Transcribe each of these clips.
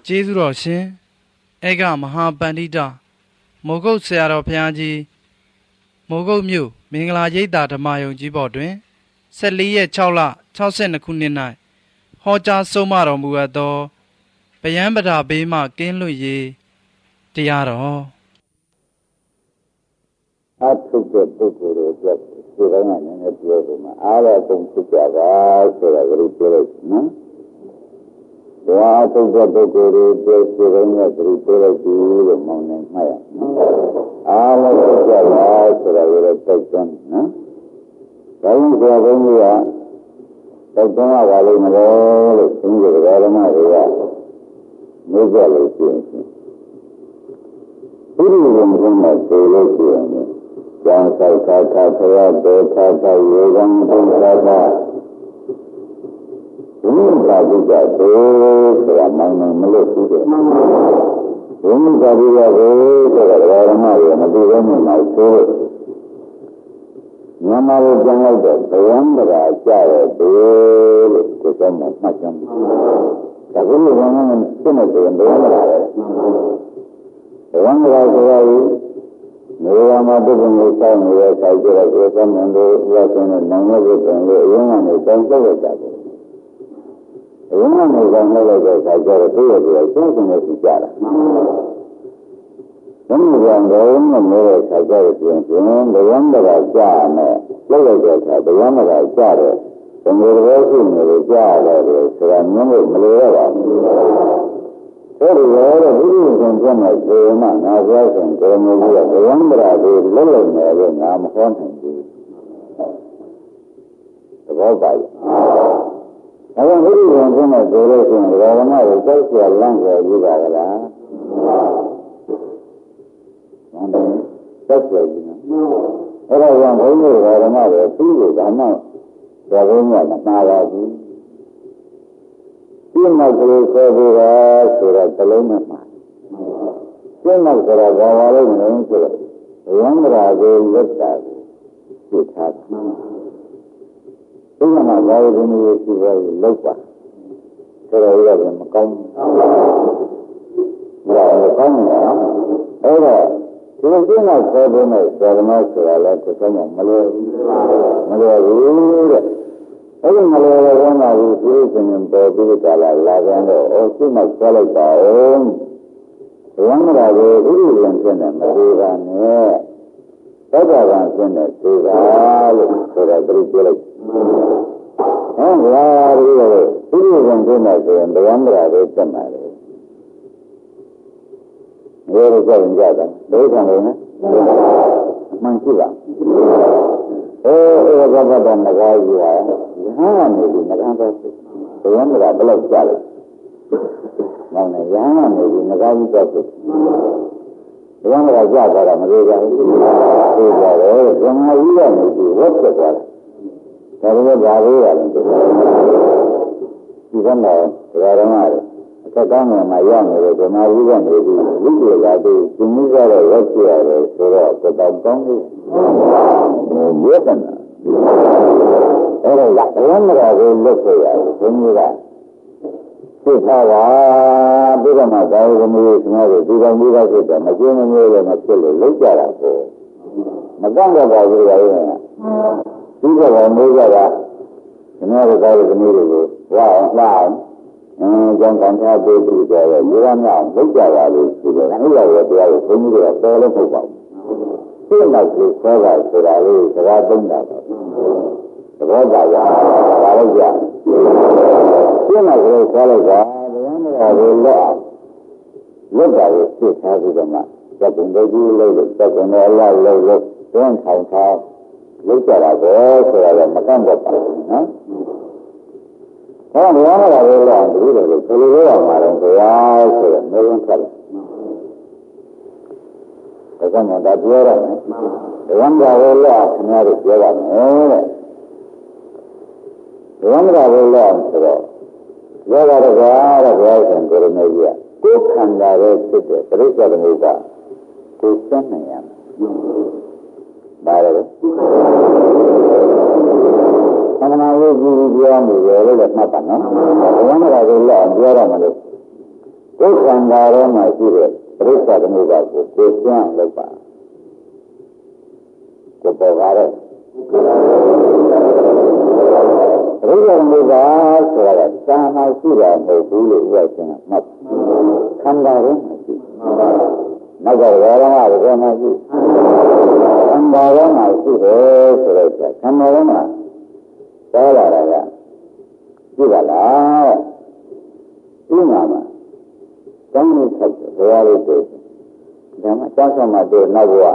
ကျေးဇူးတော်ရှင်ဧကမဟာပန္တိတမိုးကုတ်ဆရာတော်ဘုရားကြီးမိုးကုတ်မြို့မင်္ဂလာရိပ်သာဓမ္မယုံကြီးဘော်တွင်14ရက်6လ62ခုနှစ်၌ဟောကြားဆုံးမတော်မူအပ်သောဗယံပဒဘေးမှကင်းလွတ်ရေးတရားတော်အထုတဲ့ပုဂ္ဂိုလ်တွေအတွက်ဒီတိုင်းကလည်းပြောလို့မှာအားရဆုံးဖြစ်ကြပါဆိုတာကိုပြောလိုက်နော်။ဒါအထုတဲ့ပုဂ္ဂိုလ်တွေပြောဒီတိုင်းကပြောလိုက်ပြီလို့မောင်းနေမှရနော်။အားရဖြစ်ကြပါဆိုတာကိုတိုက်တွန်းနော်။ဒါရင်ဆိုဘုန်းကြီးကတိုက်တွန်းရပါလိမ့်မယ်လို့ဘုန်းကြီးကဓမ္မတွေကမေးကြလို့ရှိရင်ဘုရားရှင်ကဆိုလို့ရှိရင်ကျောင်းဆိုင်ခါခါဖရာဒေခါခါရေကံပုခါခါဘုရားပုဂ္ဂိုလ်ဆိုတာမှန်မလို့ရှိတယ်ဘုရားပုဂ္ဂိုလ်ဆိုတာဓမ္မတွေမတူဘဲနဲ့မှဆိုမြန်မာလိုပြန်လိုက်တော့ဘယံပရာကြတဲ့ဘေးလို့ဒီကမှမှတ်ကြမ်းဒါကလည်းဘာမှမဖြစ်နေတယ်ဘယံပရာပဲဘဝမှာဆိုရည်နေရာမှာပုဂ္ဂိုလ်ကိုစောင့်နေတဲ့ဆိုင်ကျတော့ဒီကမှန်လို့ရတဲ့နိုင်ငံရေးပြန်လို့အရင်ကနေတောင်းတရတာပဲအရင်ကနေတောင်းလိုက်တဲ့ဆိုင်ကျတော့သူ့ရဲ့ကျင့်စဉ်နဲ့ရှိကြတာဘယ်လိုကြောင့်လဲနေတဲ့ဆိုင်ကျတော့ပြင်ဘဝမှာကြာမယ်လောက်လိုက်တဲ့အခါဘဝမှာကြာတယ်ဘယ်လိုလဲရှိနေလို့ကြာတယ်ဆိုတာမျိုးမလို့ရပါဘူးအဲ့ဒီရောဘုရားရှင်ပြန်မဲ့ဇေယမငါပြောရှင်ကိုယ်မျိုးကြီးကဘဝန္တရာကိုလုံးလုံးနဲ့လို့ငါမဟောနိုင်ဘူးသဘောပါရဲ့အဲ့ဒါဘုရားရှင်ပြန်မဲ့ဇေလို့ရှင်ဓမ္မကိုစိုက်ရလန့်ရယူပါကလားစိုက်ရယူနော်အဲ့ဒါကြောင့်ဘုန်းကြီးဓမ္မတွေသူ့ကိုဓမ္မတော်ဘုန်းကြီးကမမှားပါဘူးပြင်းမဲ့ကလေးဆိုပြီးတော့ဆိုတော့တလုံးနဲ့မှာပြင်းမဲ့ဆိုတာဘာပါလဲမလို့ဆိုတော့ဝန္ဒရာကိုလက်တာကိုသိထားတာဒီမှာဘာလို့ဒီလိုရှိပါလဲလောက်ပါဆိုတော့လည်းမကောင်းဘူးဘာလို့ကောင်းလဲအဲ့တော့ဒီလိုပြင်းမဲ့ဆိုပြီးတော့ဇာမဆိုတာလည်းတစ်ခါမှမလို့ဘူးတဲ့အဲ့ဒီမလိုတဲ့ဘုရားကြီးသူ့ရှင်ပေါ်ပြီးကြလာကြတော့အိုစိတ်နဲ့ဆွဲလိုက်ပါဦးဘုရားကလည်းဥရိယံဖြစ်နေမသေးပါနဲ့သောတာပန်ဖြစ်နေသေးပါလို့ဆိုတော့သူပြောလိုက်ဟောဘုရားကြီးကဥရိယံဖြစ်နေဆိုရင်ဘုရားကလည်းတက်မှာလေဘယ်လိုကြောင့်ကြတာဒုက္ခလည်းနဲ့မှန်ရှိပါအေးဘဂဗတနဂါကြီးဟာယဟန်ကနေပြီးငကန်းတော့ဘုရားကဘယ်လောက်ကြလဲ။မောင်နဲ့ယဟန်ကနေပြီးငကန်းကြီးတော့ဘုရားကကြသွားတာမလို့ကြဘူး။သိကြတယ်။ဇမကြီးကနေပြီးဝတ်ဖြစ်သွားတယ်။ဒါပေမဲ့ဒါလေးရတယ်ဒီကနေ့ဓမ္မတွေအခက်ကောင်းမှာရောက်နေတယ်ဇမကြီးကနေပြီးဝိပ္ပယလာပြီးသင်္မိကြတော့ဝတ်ဖြစ်ရတယ်ဆိုတော့တော့ကောင်းပြီ။ဘုရားကအဲ့ဒါကဘဝမှာကိုလွတ်ခဲ့ရတယ်ဘုန်းကြီးကသိထားတာဒီကမှာသာဝမျိုးကျွန်တော်တို့ဒီကောင်ကြီးကဖြစ်တယ်မကျင်းမမျိုးလည်းမဖြစ်လို့လုံးကြတာပေါ့မကန့်တော့ပါဘူးလေဒီကဘာမျိုးကြတာကျွန်တော်တို့သာဝမျိုးတွေကိုဝါအောင်လှအောင်ကျောင်းကန်ထားပေးပြီးတော့ရေရမြောက်လုံးကြပါလို့ဆိုတော့အဲ့ဒါရဲ့တရားကိုဘုန်းကြီးကတော်လို့မဟုတ်ပါဘူးသိလိုက်လို့ခေါ်တာဆိုတာလေးစကားသုံးတာပါသဘောပါကြပါလို့ကြပြင်းလာကြလို့ခေါ်လိုက်တာဘယ်မှာလဲလက်တာကိုသိထားပြီးတော့မှသက္ကုံတကြီးလို့သက္ကုံတော်လာလို့တွန်းထောင်ထားလို့ကြတာပဲဆိုတာလည်းမကန့်တော့ပါဘူးနော်ဟောဘယ်မှာလဲလို့ဒီလိုလေဆိုလိုရမှာတော့ဘုရားဆိုတော့မင်းဆက်တယ်ဒါကမှဒါပြောရမယ်ဘဝမှာလည်းခင်ဗျားတို့ပြောပါမယ်တဲ့ဘဝမှာလည်းဆိုတော့ပြောရတော့ဘုရားရှင်ကိုရမေကြီးကကိုယ်ခန္ဓာရဲ့ဖြစ်တဲ့ပြိဿသမုပ္ပါကိုစမ်းနိုင်ရမယ်ဘာလဲသမဏဝိပ္ပိပြောနေတယ်လို့မှတ်ပါနော်ဘဝမှာလည်းပြောရမှာလို့ကိုကိုယ်ခန္ဓာထဲမှာရှိတဲ့ပြိဿသမုပ္ပါကိုကိုယ်ကျမ်းလုပ်ပါကိုယ်ပေါ်ပါတဲ့ပြိဿသမုပ္ပါဆိုတာသာမရှိတာမဟုတ်ဘူးလို့ဥပဒေကမှတ်ခန္ဓာထဲမှာရှိနောက်ကဝေဒနာတွေထဲမှာရှိခန္ဓာထဲမှာရှိတယ်ဆိုတော့ခန္ဓာထဲမှာပေါ်လာတာကရှိပါလားဒီမှာကျောင်းလေးဆက်တယ်ဘယ်လိုလဲဒါမှကျောင်းဆောင်မှာတော့နောက်ဘဝ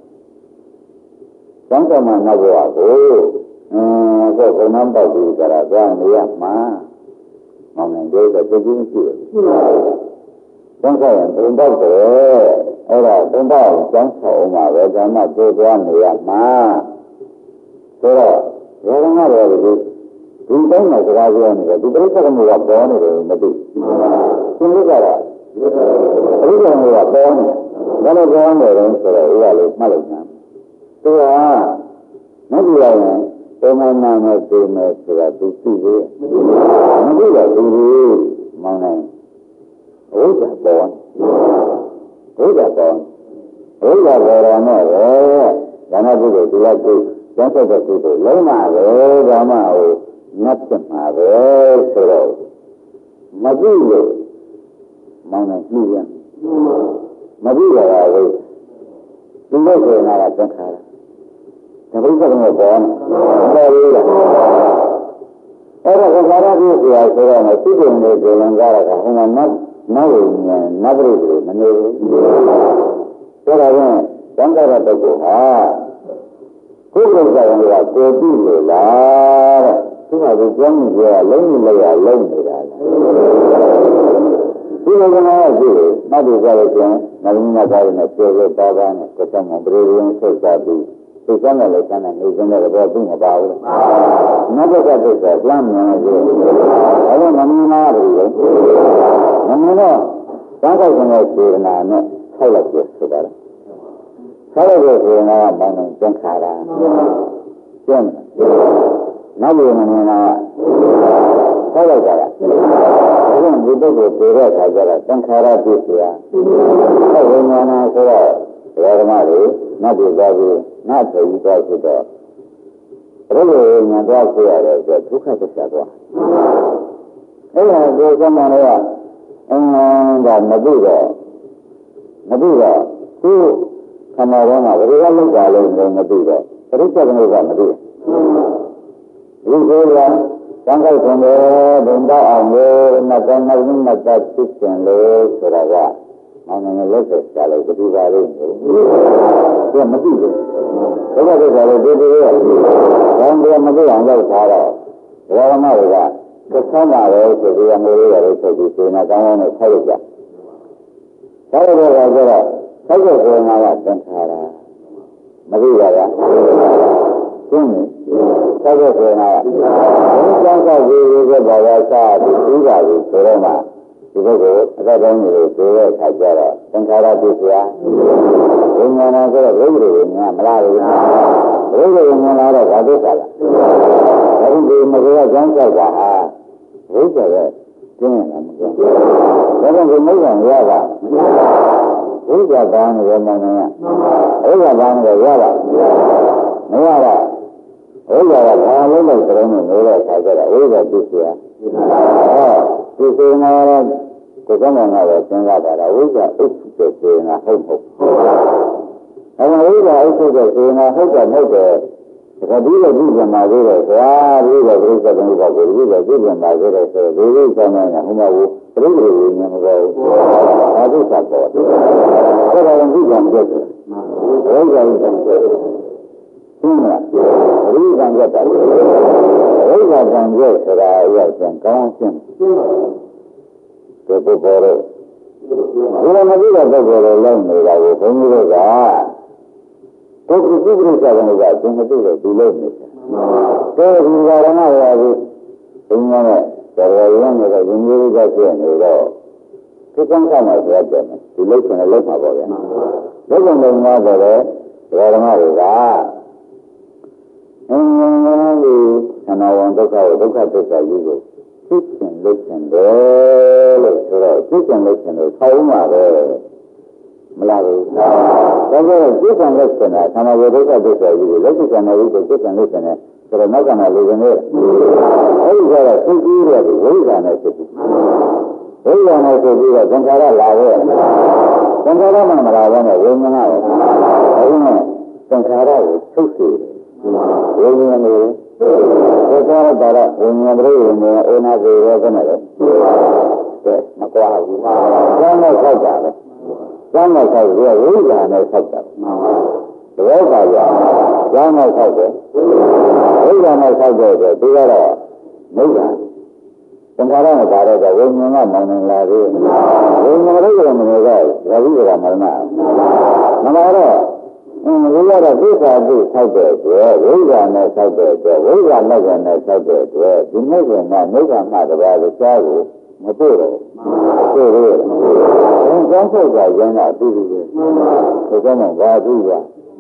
ကျောင်းဆောင်မှာနောက်ဘဝကိုကိုယ်ကနမ်းပေါက်ပြီးကြတာကြောင်းနေရမှာမောင်နိုင်တဲ့တကြီးမရှိဘူးကျောင်းဆောင်ရင်တုံပေါက်တယ်အဲ့ဒါတုံပေါက်ကျောင်းဆောင်မှာပဲဒါမှပြေးသွားနေရမှာဆိုတော့ဘယ်တော့မှလည်းဒီတိုင်းမှာစကားပြောနေတယ်ဒီပြိဿကမှုကပေါ်နေတယ်မသိဘူးသင်္ကြန်ကတော့ပြိဿကမှုကပေါ်နေတယ်ဘာလို့ပေါ်နေလဲဆိုတော့ဥပလေးမှတ်လိုက်တာသူကမကြည့်ရရင်ပုံမှန်မှမသိမယ်ဆိုတာသူသိသေးမသိတော့သူမောင်းနေဝိဇ္ဇာပေါ်ဝိဇ္ဇာပေါ်ဝိဇ္ဇာပေါ်တော့နဲ့ပဲဒါနပုဂ္ဂိုလ်တရားကျကျောင်းဆက်တဲ့ကုသိုလ်လုံးမှာပဲဒါမှဟိုနတ်ဖြစ်မှာပဲဆိုတော့မကြည့်လို့မောင်းနေကြည့်ရင်မကြည့်ရတာဝိဒီလိုဆိုရင်လည်းသင်္ခါရတပိဿကမောပေါ်နေတယ်လားအဲ့ဒါကဘာရပြည့်စရာဆိုတော့သိတယ်နေကြလင်ကြတာကဟိုမှာနတ်ဝိညာဉ်နတ်ပရိသေမနေဘူးဆိုတော့သံဃာရတကုဟာကိုယ်ကံကကိုယ်ပြီလို့လားတဲ့သူကဒီကျောင်းကြီးကလုံးနေလိုက်ရလုံးနေတာဒီလိုကလည်းကြည့်မှတ်ပြီးကြလို့ကျန်နဗင်းနာသားတွေနဲ့ပြောပြောပါပါနဲ့ကိုယ်ကမှပရိသေဆုတ်စားပြီးသိစမ်းတယ်လည်းကျန်တယ်နေစင်းတဲ့ဘောသူ့မပါဘူး။နောက်တစ်ခါသိဆိုလမ်းမြန်လို့အဲ့ဒါမမြင်လားလို့မမြင်တော့သံဃာရှင်ရဲ့စေတနာနဲ့ဆောက်လိုက်ပြဆိုတာလေ။ဆောက်လိုက်တဲ့စေတနာကဘာလို့သင်္ခါရကျင့်နောက်လို့မမြင်လားဆောက်လိုက်တာကဒါကဒီပုဂ္ဂိုလ်ပြေတဲ့အခါကျတော့သင်္ခါရပြည့်စရာဝိညာဏဆိုတော့ဓမ္မတွေနတ်တွေသွားပြီးနတ်တွေသွားဖြစ်တော့ဘယ်လိုညာသွားဖြစ်ရလဲဆိုဒုက္ခသစ္စာသွားအဲ့ဒါကိုစမ်းမှလည်းဒါမသိတော့သူခန္ဓာထဲမှာဘယ်လိုလုပ်ကြလဲမသိတော့ပရိစ္ဆေသမုပ္ပါမသိဘူးဒီလိုလားသံဃာရှင်တွေဘုံတော့အောင်လို့နတ်တော်နတ်ဖြစ်ခြင်းလို့ဆိုတာကမောင်နေလက်ဆက်ကြလို့ဒီပါလေးသူမသိဘူးဘုရားကလည်းဒီလိုရဲ့ဘာမှမသိအောင်လုပ်ထားတော့ဓမ္မတွေကသစ္စာပါပဲဆိုပြီးအမျိုးတွေလည်းဆက်ပြီးစေနာကောင်းကောင်းနဲ့ဆက်ရကြဒါလိုတော့ဆိုတော့ဆက်ရဆိုရင်ကသင်္ခါရမသိရတာရှင်းပြီဆက်ရဆိုရင်ကဘုရားကဒီဘာသာစားပြီးပါပြီဆိုတော့မှဒီဘက်ကအသက်တိုင်းကိုသိတဲ့အခါကျတော့သင်္ခါရပြည့်စရာဝိညာဏဆိုတော့ဘုရားဝိညာဉ်မလားဘူးဘုရားဝိညာဉ်လားတော့ဘာသစ္စာလဲအဲဒီမကေကကျောင်းဆောက်တာဟာဘုရားရဲ့ကျင်းနေတာမဟုတ်ဘူးဒါကြောင့်ဒီမိစ္ဆာရတာဘုရားဘာနဲ့ရမှန်းနေဘုရားဘာနဲ့ရတာမရတာဘုရားကဘာလို့လဲဆိုတော့နေတဲ့အခါကျတော့ဝိဇ္ဇာပြည့်စရာဒီစေနာတော့ဒီကမှတော့သင်္ကာတာဝိဇ္ဇာဥစ္စေစေနာဟုတ်အဲဒီဝိဇ္ဇာဥစ္စေစေနာဟုတ်တယ်မဟုတ်တယ်ဒါဒီလိုဒီကမှာသေးတယ်ကွာဒီလိုပြိဿသမုပ္ပါကိုဒီလိုပြိဿမှာသေးတယ်ဆိုဒီလိုဆောင်နေတာဟိုမှာကိုပြိဿဝိညာဉ်မပေါ်ဘူးဒါဒုစပ်ပေါ်တယ်ဒါကလည်းဒီကံပြည့်တယ်ဝိဇ္ဇာဥစ္စေရှင်းလားဒီကံပြတ်တယ်ဝိဇ္ဇာကံပြတ်ဆိုတာရောက်ပြန်ကောင်းရှင်းဒီပုဂ္ဂိုလ်ဘယ်လိုမသိတဲ့ပုဂ္ဂိုလ်တွေလောက်နေတာကိုဘုန်းကြီးတို့ကပုဂ္ဂိုလ်ပြိဿကံကသင်မသိလို့ဒီလိုနေတယ်။ဒါဒီကာရဏရာကြီးဘုန်းကြီးနဲ့တော်ရည်နေတဲ့ယဉ်ကျေးကဖြစ်နေတော့ဒီကံကမှဆိုရတယ်ဒီလိမ့်ချင်လိမ့်မှာပေါ့ဗျာ။လိမ့်ချင်လို့များတယ်လေဓမ္မတွေကဒီခန္ဓာဝန်ဒုက္ခကိုဒုက္ခသစ္စာကြီးကိုသိချင်လို့ချင်တယ်လို့ဆိုတော့ကျန်လို့ရှင်လို့ဆောင်းပါပဲမလားဘူးဒါကြောင့်ကျင့်ကြံလို့ရှင်တာသမာဓိဒုက္ခဒုက္ခကြီးကိုလက်ရှိကံနဲ့ဝိသုကျင့်ကြံလို့ရှင်တယ်ဆိုတော့နောက်ကမှလူကနေအဲဒီကတော့သိပြီးတဲ့ဝိဇ္ဇာနဲ့ဖြစ်ပြီးဝိဇ္ဇာနဲ့ဖြစ်ပြီးတော့သင်္ခါရလာရဲ့သင်္ခါရမှမလာဘဲနဲ့ဝိညာဉ်ကအဲဒီနဲ့သင်္ခါရကိုချုပ်စေတယ်ဝိညာဉ်ကိုသင်္ခါရတာတော့ဝိညာဉ်ပြည့်ဝိညာဉ်အိနာပေရောကနဲ့လေမကွာဘူးကျမ်းနဲ့ဆောက်တာပဲကျမ်းနဲ့ဆောက်ပြီးဝိဇ္ဇာနဲ့ဆောက်တာသဘောပါကြကျမ်းနဲ့ဆောက်တယ်ဝိဇ္ဇာနဲ့ဆောက်တဲ့ဒီကတော့နိဗ္ဗာန်သင်္ခါရနဲ့ပါတော့ဝိညာဉ်ကမောင်းနေလာသေးဝိညာဉ်ရဲ့မနေကရဝိဇ္ဇာမရဏမလာတော့ဒီကတော့သိက္ခာပြုဆောက်တဲ့အတွက်ဝိဇ္ဇာနဲ့ဆောက်တဲ့အတွက်ဝိဇ္ဇာနဲ့ကနဲ့ဆောက်တဲ့အတွက်ဒီနိဗ္ဗာန်ကနိဗ္ဗာန်မှတပါးကိုကြားကိုမတွေ့တော့တွေ့ရတယ်။ဘုံကောင်းဆောက်ကရင်းတာသိပြီလေ။ဒီကနေ့ဘာသိရ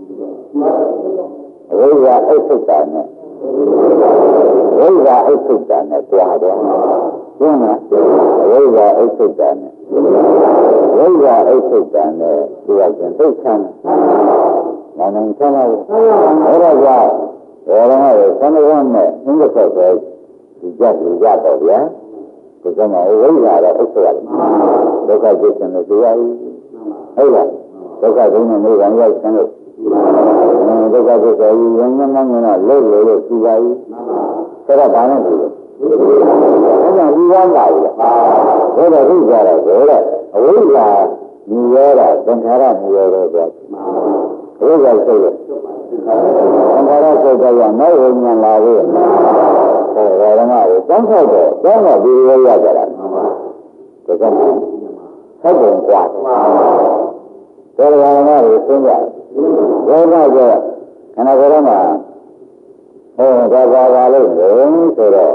ဝိဇ္ဇာအိဋ္ဌတာနဲ့ဝိဇ္ဇာအိဋ္ဌတာနဲ့ကြွားတယ်။ရှင်းလားဝိဇ္ဇာအိဋ္ဌတာနဲ့ဝိဇ္ဇာအိဋ္ဌတာနဲ့ဒီကကျင်သိချမ်းမနိုင်ချမ်းပါဘူးအဲ့ဒါကြောင့်ဘယ်တော့မှသံဃာနဲ့သင်္ကြန်ဆိုဒီကြက်လူကြတော့ဗျာဒီကနေ့ဝိဇ္ဇာတော့ဥစ္စာရတယ်ဒုက္ခကျင့်နေကြရည်ဟုတ်လားဒုက္ခဒုနဲ့နေကံရောက်ဆင်းလို့ဒုက္ခကျင့်ရည်ဝိညာဉ်မှန်းကလို့လို့ကြည်ပါ၏ဆိုတော့ဘာနဲ့ဒီလိုအဲ့ဒါဒီဝမ်းပါဘူးလားဒါတော့သိကြတာဆိုတော့အဝိဇ္ဇာမြည်ရတာသင်္ခါရမြည်ရတော့ဆိုအဝိဇ္ဇာဆိုရသင်္ခါရဆိုတော့နောက်ဝိညာဉ်လာပြီဟောဓမ္မကိုတောင်းဆောက်တော့တောင်းတော့ဒီလိုရကြတာဒါကြောင့်ဆက်ပုံกว่าဒေဝရဏကိုသိကြဒေဝရကခဏခဏမှာဟောဒါလို့ဆိုတော့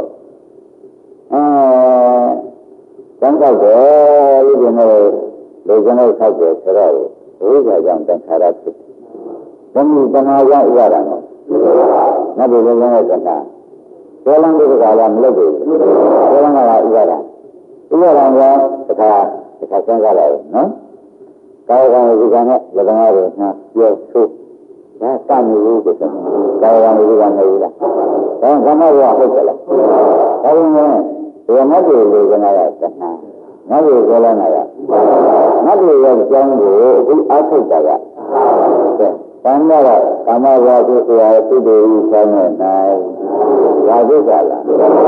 တောင်းဆောက်တယ်ဒီလိုမျိုးလူကျင်လို့ဆောက်တယ်ဆိုတော့ဝိဇ္ဇာကြောင့်သင်္ခါရဖြစ်တယ်။ဘုံဒီတဏှာကြောင့်ဥပါဒံတော့နတ်ပြည်လုံးရဲ့တဏှာဒေလံဒီကကမလုပ်ဘူး။ဒေလံကဥပါဒံဥပါဒံကတခါစဉ်းစားလိုက်နော်။ကာယကံဝိကံနဲ့လက္ခဏာတွေနှာပြောဆိုဒါစနေလို့ဆိုတယ်။ကာယကံဝိကံမဟုတ်လား။ဒါကမ္မရောဟုတ်တယ်လား။ဒါပေမဲ့ဒီနတ်ပြည်လူကနာရတဏှာနတ်ပြည်ဒေလံကနတ်ပြည်ရဲ့အကြောင်းကိုအခုအားထုတ်တာကသံဃာကကာမဝါဒကိုရာသုတေဤဆောင်နေနိုင်ရာဇိကလား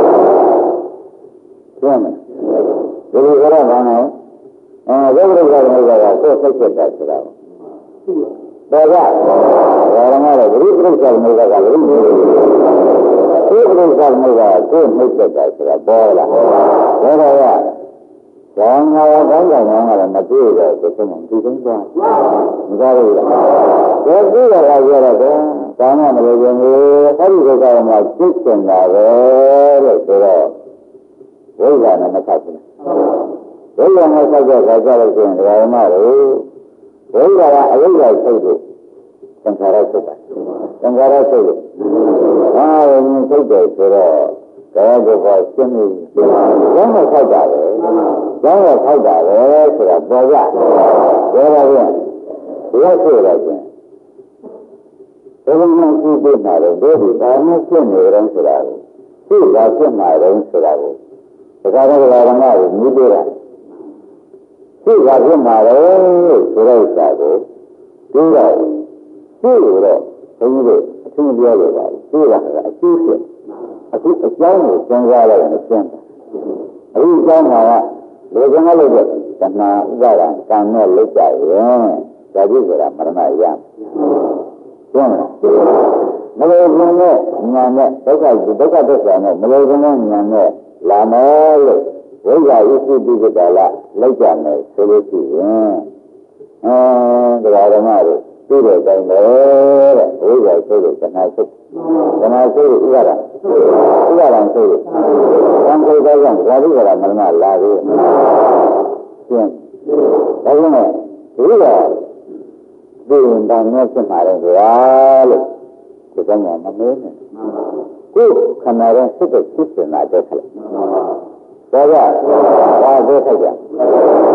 ကျမ်းမယ်ဒီလိုကြတော့ဘာလဲဘုရားကလည်းကကိုယ်စိတ်ဖြစ်တာဆိုတာဒါကဘာရမလဲဂရုပရိစ္ဆာမေကလည်းဒီပရိစ္ဆာမေကကိုယ်နှိမ့်သက်တာဆိုတာပေါ်လာဒါတော့ဘာငါကောင်းကောင်းကလည်းမတွေ့တော့ဒီကုန်းဒီကုန်းသွားမကြဘူးလားဒါကြည့်ရတာကြတော့ဘာမှမလုပ်ရင်အဲဒီဒုက္ခမှာသိကျင်တာပဲလို့ဆိုတော့ဝိဇ္ဇာနဲ့မဆက်ဘူးဝိဇ္ဇာနဲ့ဆက်တဲ့ခါကျလို့ရှိရင်ဓမ္မတို့ဝိဇ္ဇာကအဝိဇ္ဇာစိတ်ကိုသင်္ခါရစိတ်ပါသင်္ခါရစိတ်ကိုဝင်စိတ်တယ်ဆိုတော့ဒါကရှင်းနေပြီ။ကျောင်းကထောက်တာပဲ။ကျောင်းကထောက်တာပဲဆိုတာပေါ်ကြ။ဒါပါပြန်။ဒီလိုဆိုရခြင်း။ဘယ်လိုမှသိပြမှာလဲ။ဒီဘာမှဖြစ်နေတယ်ဆိုတာကိုသိတာဖြစ်မှာတယ်ဆိုတာကိုဒါကြတော့ဘာမှမမြင်သေးတာ။သိတာဖြစ်မှာတယ်ဆိုတဲ့ဥစ္စာကိုသိတော့သိလို့ဘုန်းကြီးတို့အထူးပြောလို့ပါ။သိတာကအကျိုးဖြစ်အခုအကြောင်းကိုစဉ်းစားလိုက်ရင်ရှင်းတယ်။အခုအကြောင်းကလူကငါလို့တဲ့တဏှာဥပါဒံကံနဲ့လောက်ကြရင်ဒါကြည့်ကြတာမရဏရံ။ရှင်းလား။မလို့ခြင်းနဲ့ညာနဲ့ဒုက္ခသစ္စာနဲ့မလို့ခြင်းနဲ့ညာနဲ့လာမယ်လို့ဝိဇ္ဇာဥစ္စတိကတလာလောက်ကြမယ်ဆိုလို့ရှိရင်တရားဓမ္မတို့သိတဲ့အတိုင်းပဲတဲ့ဝိဇ္ဇာဆိုလို့တဏှာစိတ်တဏှာစိတ်ဥပါဒံဆိုလို့သံဃာတော်ကြောင့်ဓာတိကရမရဏလာပြီရှင်းဒါကြောင့်ဒီကဒီရင်တန်နဲ့ဖြစ်မှာလေကွာလို့ဒီကနေ့မမင်းနဲ့ကိုခန္ဓာရဲ့စိတ်ကိုဖြစ်နေတာတဲ့ခက်ဒါကဘာဒုက္ခကြ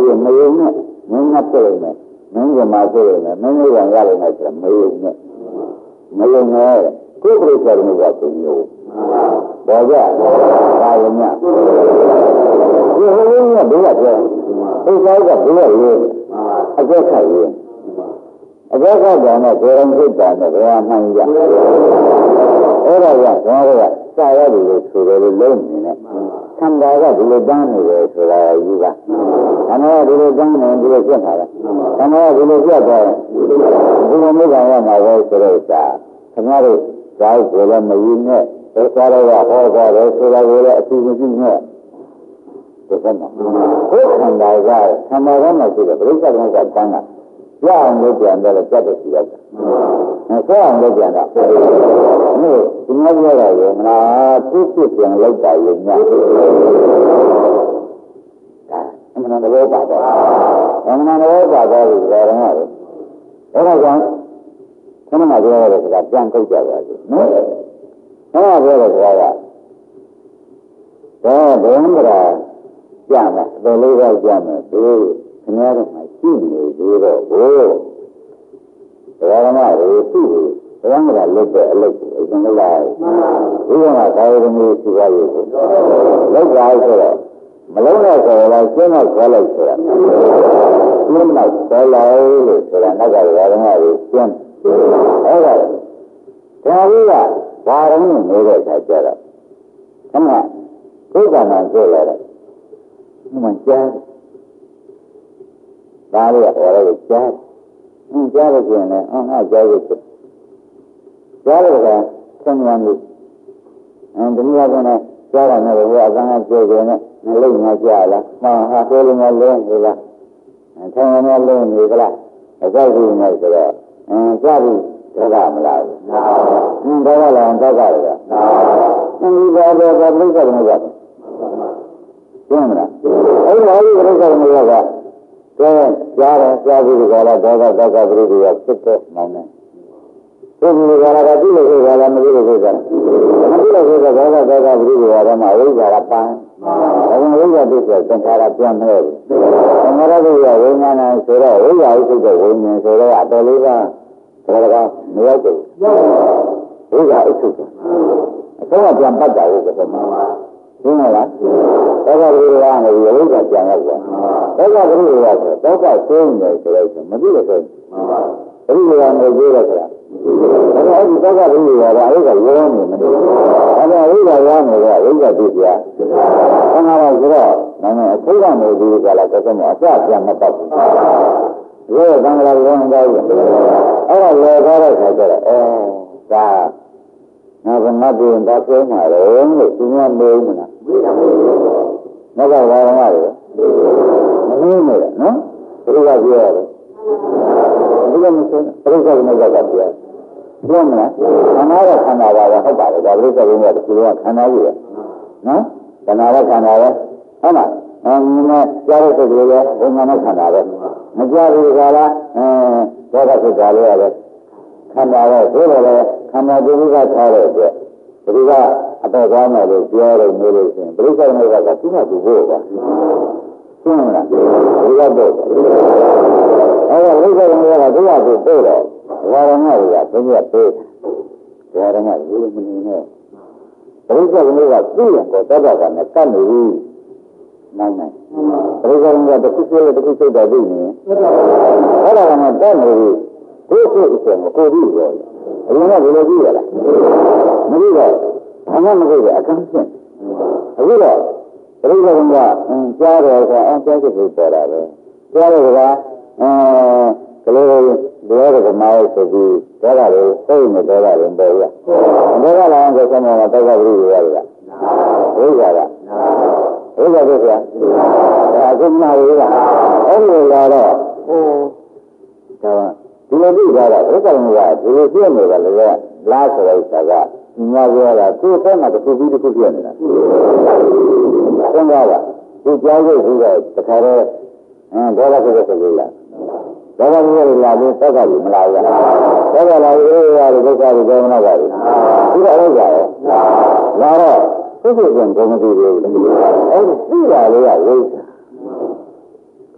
မယုံနဲ့မင်းနဲ့ပြည့်နေမင်းကမှပြည့်နေမင်းကရရလို့နဲ့ဆိုမယုံနဲ့မယုံနဲ့ကိုယ်ပြည့်စုံမှုကသူမျိုးဘောကြပါရမဒီဟိုရင်းကဘယ်ကပြောဥစ္စာကဘယ်လိုအကျက်ခိုက်ရင်အကျက်ခိုက်တယ်နဲ့ကိုယ်ရင်ဖြစ်တယ်နဲ့ဘယ်မှမှန်ကြအဲ့ဒါကကျွန်တော်ကစာရတယ်လို့ဆိုတယ်လို့လုံးနေနဲ့ခန္ဓာကဒီလိုတန်းနေတယ်ဆိုတာယူပါခန္ဓာကဒီလိုတန်းနေဒီလိုဖြစ်လာတယ်ခန္ဓာကဒီလိုပြတ်သွားတယ်ဒီလိုမျိုးကရမှာပဲဆိုတော့စာခင်ဗျားတို့ဇာတ်ကိုလည်းမယူနဲ့သေချာတော့ဟောကြတယ်ဆိုတာကိုလည်းအထူးမရှိနဲ့ဒီကနေ့ကိုယ်ခန္ဓာကခန္ဓာကမှရှိတယ်ပြိဿကကတန်းတာရအောင်လို့ပြန်တယ်လို့ကြက်တဲ့စီရောက်တာဆက်အောင်လို့ပြန်တာဒီမှာပြောရရင်မလားသူ့ဖြစ်ပြန်လောက်တာရင်ညအမှန်တရားပါတော့အမှန်တရားပါတော့ဒီလိုတော့ရတယ်ဒါကြောင့်ခဏမှပြောရတဲ့စကားပြန်ထုတ်ကြပါစေနော်ခဏပြောတဲ့စကားကဘယ်မှာပြန်မှာဘယ်လိုပဲပြန်မယ်သူခင်ဗျားတို့မှရှိနေသေးတော့ဘို့ဒါကမှသူ့ဘယ်မှာလွတ်တဲ့အလုပ်ကိုအရင်ကလာဒီကမှာဒါရမျိုးရှိပါရဲ့လောက်ပါဆိုတော့မလုံးနဲ့ဆိုတော့ကျင်းတော့ဆွဲလိုက်ဆိုတာကျင်းတော့ဆွဲလိုက်လို့ဆိုတာနောက်ကဒါရမျိုးကျင်းအဲ့ဒါကြီးကဘာရင်းနေတဲ့အခါကျတော့ခဏကိုယ်ကမှပြောလာတယ်မှန်ကြားဒါလေးကဟောလို့ကြားကြားလို့ပြင်လဲငါကြားလို့ကြားလို့ကဆံရံလို့ဒီလိုကလည်းကြားရမယ်ဘုရားအကန်းကပြောကြနေမလို့ငါကြားလားဟာပြောလို့ငါလုံးနေလားထိုင်နေလုံးနေကြလားအကြောက်ကြီးနေဆိုတော့ကြားပြီးဒါကမလားဘူးဒါကလည်းတော့ကြတယ်ဒီဘာပဲပြိဿကမကြဘူးကျင်းမလားအဲ့ဒါကြီးပြိဿကမရကကဲကြားတယ်ကြားပြီးကြလားဒေါသပြိဿကဖြစ်တဲ့မောင်းနေဒီလိုကြလားကတိလို့ဆိုတာလည်းမသိလို့ဆိုတာမသိလို့ဆိုတာဒေါသပြိဿကမှာဝိဇ္ဇာကပန်းဒါကဝိဇ္ဇာတိကျသင်္ခါရပြန်မဲ့တယ်သင်္ခါရတိကျဝိညာဏဆိုတော့ဝိဇ္ဇာဥစ္စာဝိညာဉ်ဆိုတော့အတော်လေးကဒါကမရောက်ဘူးဝိဇ္ဇာဥစ္စာအဆုံးကပြန်ပတ်တာလို့ဆိုတော့ရှင်းလားသောကပရိယေကနေပြီးဝိဇ္ဇာပြန်ရောက်သွားသောကပရိယေဆိုသောကရှင်းနေဆိုတော့မသိလို့ဆိုပရိယေကနေပြေးတယ်ဆိုတာဒါကအဲဒီသောကပရိယေကဝိဇ္ဇာရောနေမလို့ဒါကဝိဇ္ဇာရောနေတော့ဝိဇ္ဇာပြည့်ပြားခန္ဓာကဆိုတော့နာမည်အထိတ်ကနေပြီးကြလားကတော့အစပြန်မပတ်ဘူးဒီကံလာရောင်းကြတယ်အဲ့ဒါလောထားတဲ့ခါကျတော့ဒါငါကငါပြင်ဒါပြောမှာလေလို့သူများမေးမလားမကဘာမှလည်းမမေးနဲ့နော်ဘုရားပြောရတယ်ဘုရားမဆိုဘုရားကလည်းပြောပြောမလားခန္ဓာရခန္ဓာပါပဲဟုတ်ပါတယ်ဒါဘုရားကလည်းဒီလိုကခန္ဓာကြီးရနော်ခန္ဓာရခန္ဓာပဲဟုတ်လားကြားရတဲ့လူရဲ့ဘုံနဲ့ခန္ဓာပဲမကြားဘူးကလားဒေါသဖြစ်တာလေးရတယ်ခန္ဓာရဲ့သို့တော်လည်းခန္ဓာပြုကထားတဲ့အတွက်ဒီကအတော့ကောင်းတယ်လို့ပြောလို့မျိုးလို့ရှိရင်ပြိဿနဲ့ကသူ့မှာသူ့ဖို့ပါရှင်းမလားဒီကတော့အဲ့ဒါပြိဿနဲ့ကသူ့မှာသူ့ပို့တော့ဘာရမတွေကသူကပေးဘာရမလူမနေနဲ့ပြိဿနဲ့ကသူ့ရင်ကိုတတ်တာကနဲ့ကတ်နေပြီနိုင်နိုင်ပြိဿနဲ့ကတစ်ခုပြလို့တစ်ခုစိတ်တော်ပြီနေအဲ့ဒါကနဲ့တတ်နေပြီကိုယ်ကိုယ်အစ်ကိုပြီးရောအရင်ကဘယ်လိုပြီးရလားမပြီးတော့ဘာမှမကြည့်ရအခန်းရှင်းအခုတော့ပြိဿကကြားတယ်ဆိုအောင်ကြားစစ်ပြီးပေါ်တာပဲကြားတယ်ကကလေးတွေကမားဆိုပြီးကြားတာလေစိတ်နဲ့ကြားတာလည်းပေါ်ရဒါကလည်းဆိုတော့တောက်ကပရိယေရတယ်ဝိဇ္ဇာကဝိဇ္ဇာဖြစ်ရဒါအခုမှဝိဇ္ဇာအဲ့ဒီလာတော့ဒါဒီလိုပြီးသွားတာဘုရားကဒီလိုပြည့်နေတယ်လေလားဆိုတဲ့ဥစ္စာကညာပြောတာသူ့ဆက်ကတစ်ခုပြီးတစ်ခုပြည့်နေတာဆင်းသွားတာသူကြားလို့ပြီးတော့တခါတော့ဒေါသဖြစ်တဲ့ဆိုလို့လားဒေါသဖြစ်တဲ့လာပြီးတောက်ကကြီးမလာဘူးတောက်ကလာပြီးဒုက္ခတွေကြောင်းလာပါဘူးဒီတော့အဲ့ဒါရောလာတော့သူ့ကိုယ်ကဘုံမသိဘူးအဲ့ဒီသိတာလေးကဝိဇ္ဇာ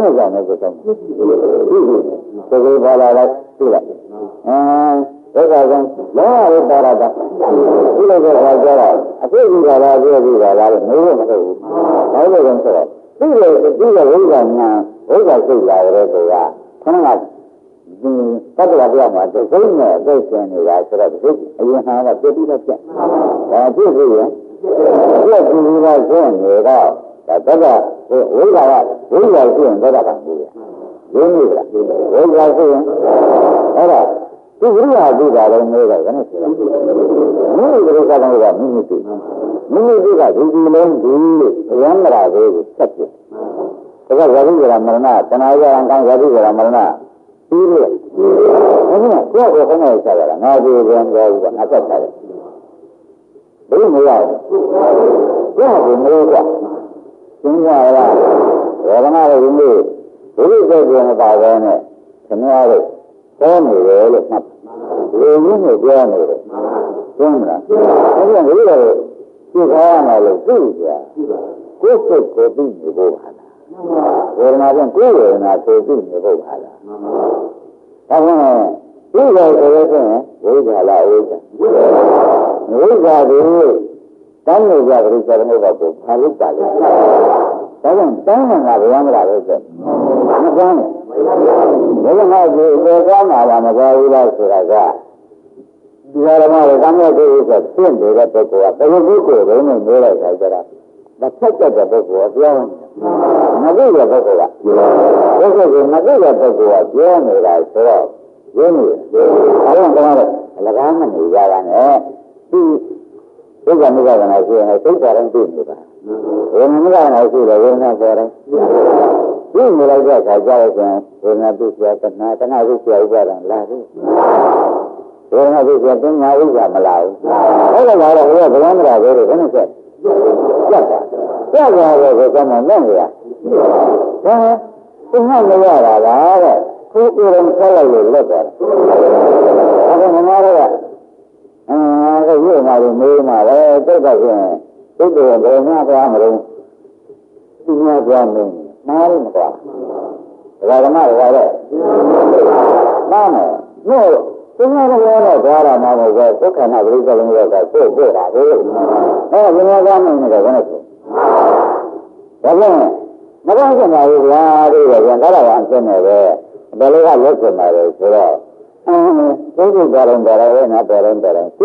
နဲ့ကြောင့်လည်းကိုယ်ဆုံးဒီပါလာလိုက်သိလိုက်ဒုက္ခဆုံးလောရပါရတာဒီလိုကြောက်ကြတော့အဖြစ်ကြီးတာလားအဖြစ်ကြီးတာလားလို့မလို့မဟုတ်ဘူး။ဘာလို့လဲဆိုတော့ဒီလိုဝိဇ္ဇာညာဝိဇ္ဇာစိတ်လာတဲ့ကောကခဏကဒီသတ္တဝါပြောင်းမှာသိနဲ့အသိရှင်နေတာဆိုတော့ဒီအရင်ဟာကပြည့်ပြီးတော့ပြတ်။ဒါပြည့်ပြီရင်ပြည့်ပြီးတော့ရှင်းနေတော့ဒါတက်ကဝိဇ္ဇာကဝိဇ္ဇာရှိရင်တက်ကဘူးလေ။ရင်းနေလားဝိဇ္ဇာရှိရင်အဲ့ဒါဒီဝိရိယပြုတာလည်းနေတယ်ခဏဆိုတော့မိမိတို့ကတော့မိမိတို့ကဒီလုံးဒီရမ်းမလာသေးဘူးဆက်ပြဒါကဇာတိကရမရဏတဏှာရံကံဇာတိကရမရဏပြီးလို့ဒါကကိုယ်ကိုယ်နဲ့ဆက်ရတာငါဒီပြန်ပြောပြီးတော့ငါဆက်တာဘယ်လိုမရဘူးဒါကမလို့ကသင်္ခါရဝေဒနာတွေဒီလိုဘုရားပြောနေပါပဲနဲ့ခင်ဗျားတို့ပြောနေတယ်လို့မှတ်ဒီလိုမျိုးပြောနေတယ်ရှင်းမလားအဲ့ဒါကိုသိခိုင်းရမယ်လို့သိကြကိုယ်စိတ်ကိုသိနေဖို့ပါလားဝေဒနာပြန်ကိုယ်ဝေဒနာကိုသိနေဖို့ပါလားဒါကြောင့်ဒီလိုဆိုလို့ရှိရင်ဝိဇ္ဇာလားဝိဇ္ဇာဝိဇ္ဇာဒီတန်းနေကြကြိစေတဲ့ဘက်ကိုဖာလို့ပါလေဒါကြောင့်တန်းနေတာဘယ်မှာလဲဆိုမကန်းဘူးဘယ်မှာဒီလေကားမှာမကြဘူးလားဆိုတာကဒီဓမ္မရဲ့ကံရဲ့ကိုယ်ဆိုဖြစ်နေတဲ့ပုဂ္ဂိုလ်ကဘယ်လိုကိုယ်ကိုယ်နဲ့နေလိုက်တာကြတာမဆက်တဲ့ပုဂ္ဂိုလ်ကပြောင်းမသိတဲ့ပုဂ္ဂိုလ်ကမသိတဲ့ပုဂ္ဂိုလ်ကပြောနေတာဆိုတော့ရင်းနေတယ်အဲဒါကတော့အလကားမနေကြတာနဲ့ဒီဒုက္ခမိဂ္ဂနာရှိရင်သိတာတိုင်းသိနေတာဝေဒနာမိဂ္ဂနာရှိတယ်ဝေဒနာပေါ်တယ်ဒီနေလိုက်တဲ့အခါကျတော့ဝေဒနာသိစရာတဏှာသိစရာဥပါဒံလာတယ်ဝေဒနာသိစရာပညာဥစ္စာမလာဘူးအဲ့ဒါကတော့ဘုရားဗလန်းမလာသေးတယ်ဘယ်နဲ့ဆက်ပြတ်သွားတယ်ဆိုတော့နဲ့နေရဒါသင်္ခါမရတာလားတဲ့ကိုယ်ကိုယ်ကိုဆက်လိုက်လို့လွတ်သွားတယ်အဲ့ဒါမှမဟုတ်အဲ့ဒီမှာမေးမှာပဲတိတ်တော့ပြင်တိတ်တယ်ဘယ်မှာသွားမလို့ဒီမှာသွားမင်းနားလို့မသွားဒါကမှတော့တဲ့နားမယ်လို့သင်္ခါရရောတော့သွားတာမှမဟုတ်ဘူးဒုက္ခနာပရိစ္ဆေလုံးရောကပို့တာလေအဲ့ဒါဘယ်မှာသွားမင်းလဲဘယ်နဲ့ဆိုဒါပြန်မကောင်းစင်ပါဘူးဗျာတဲ့ပြန်ဒါတော့အကျင့်နဲ့ပဲဘယ်လိုကလွတ်စင်ပါလဲဆိုတော့သိကြကြတယ်ဒါလည်းနားတယ်သိကြတယ်ဒီ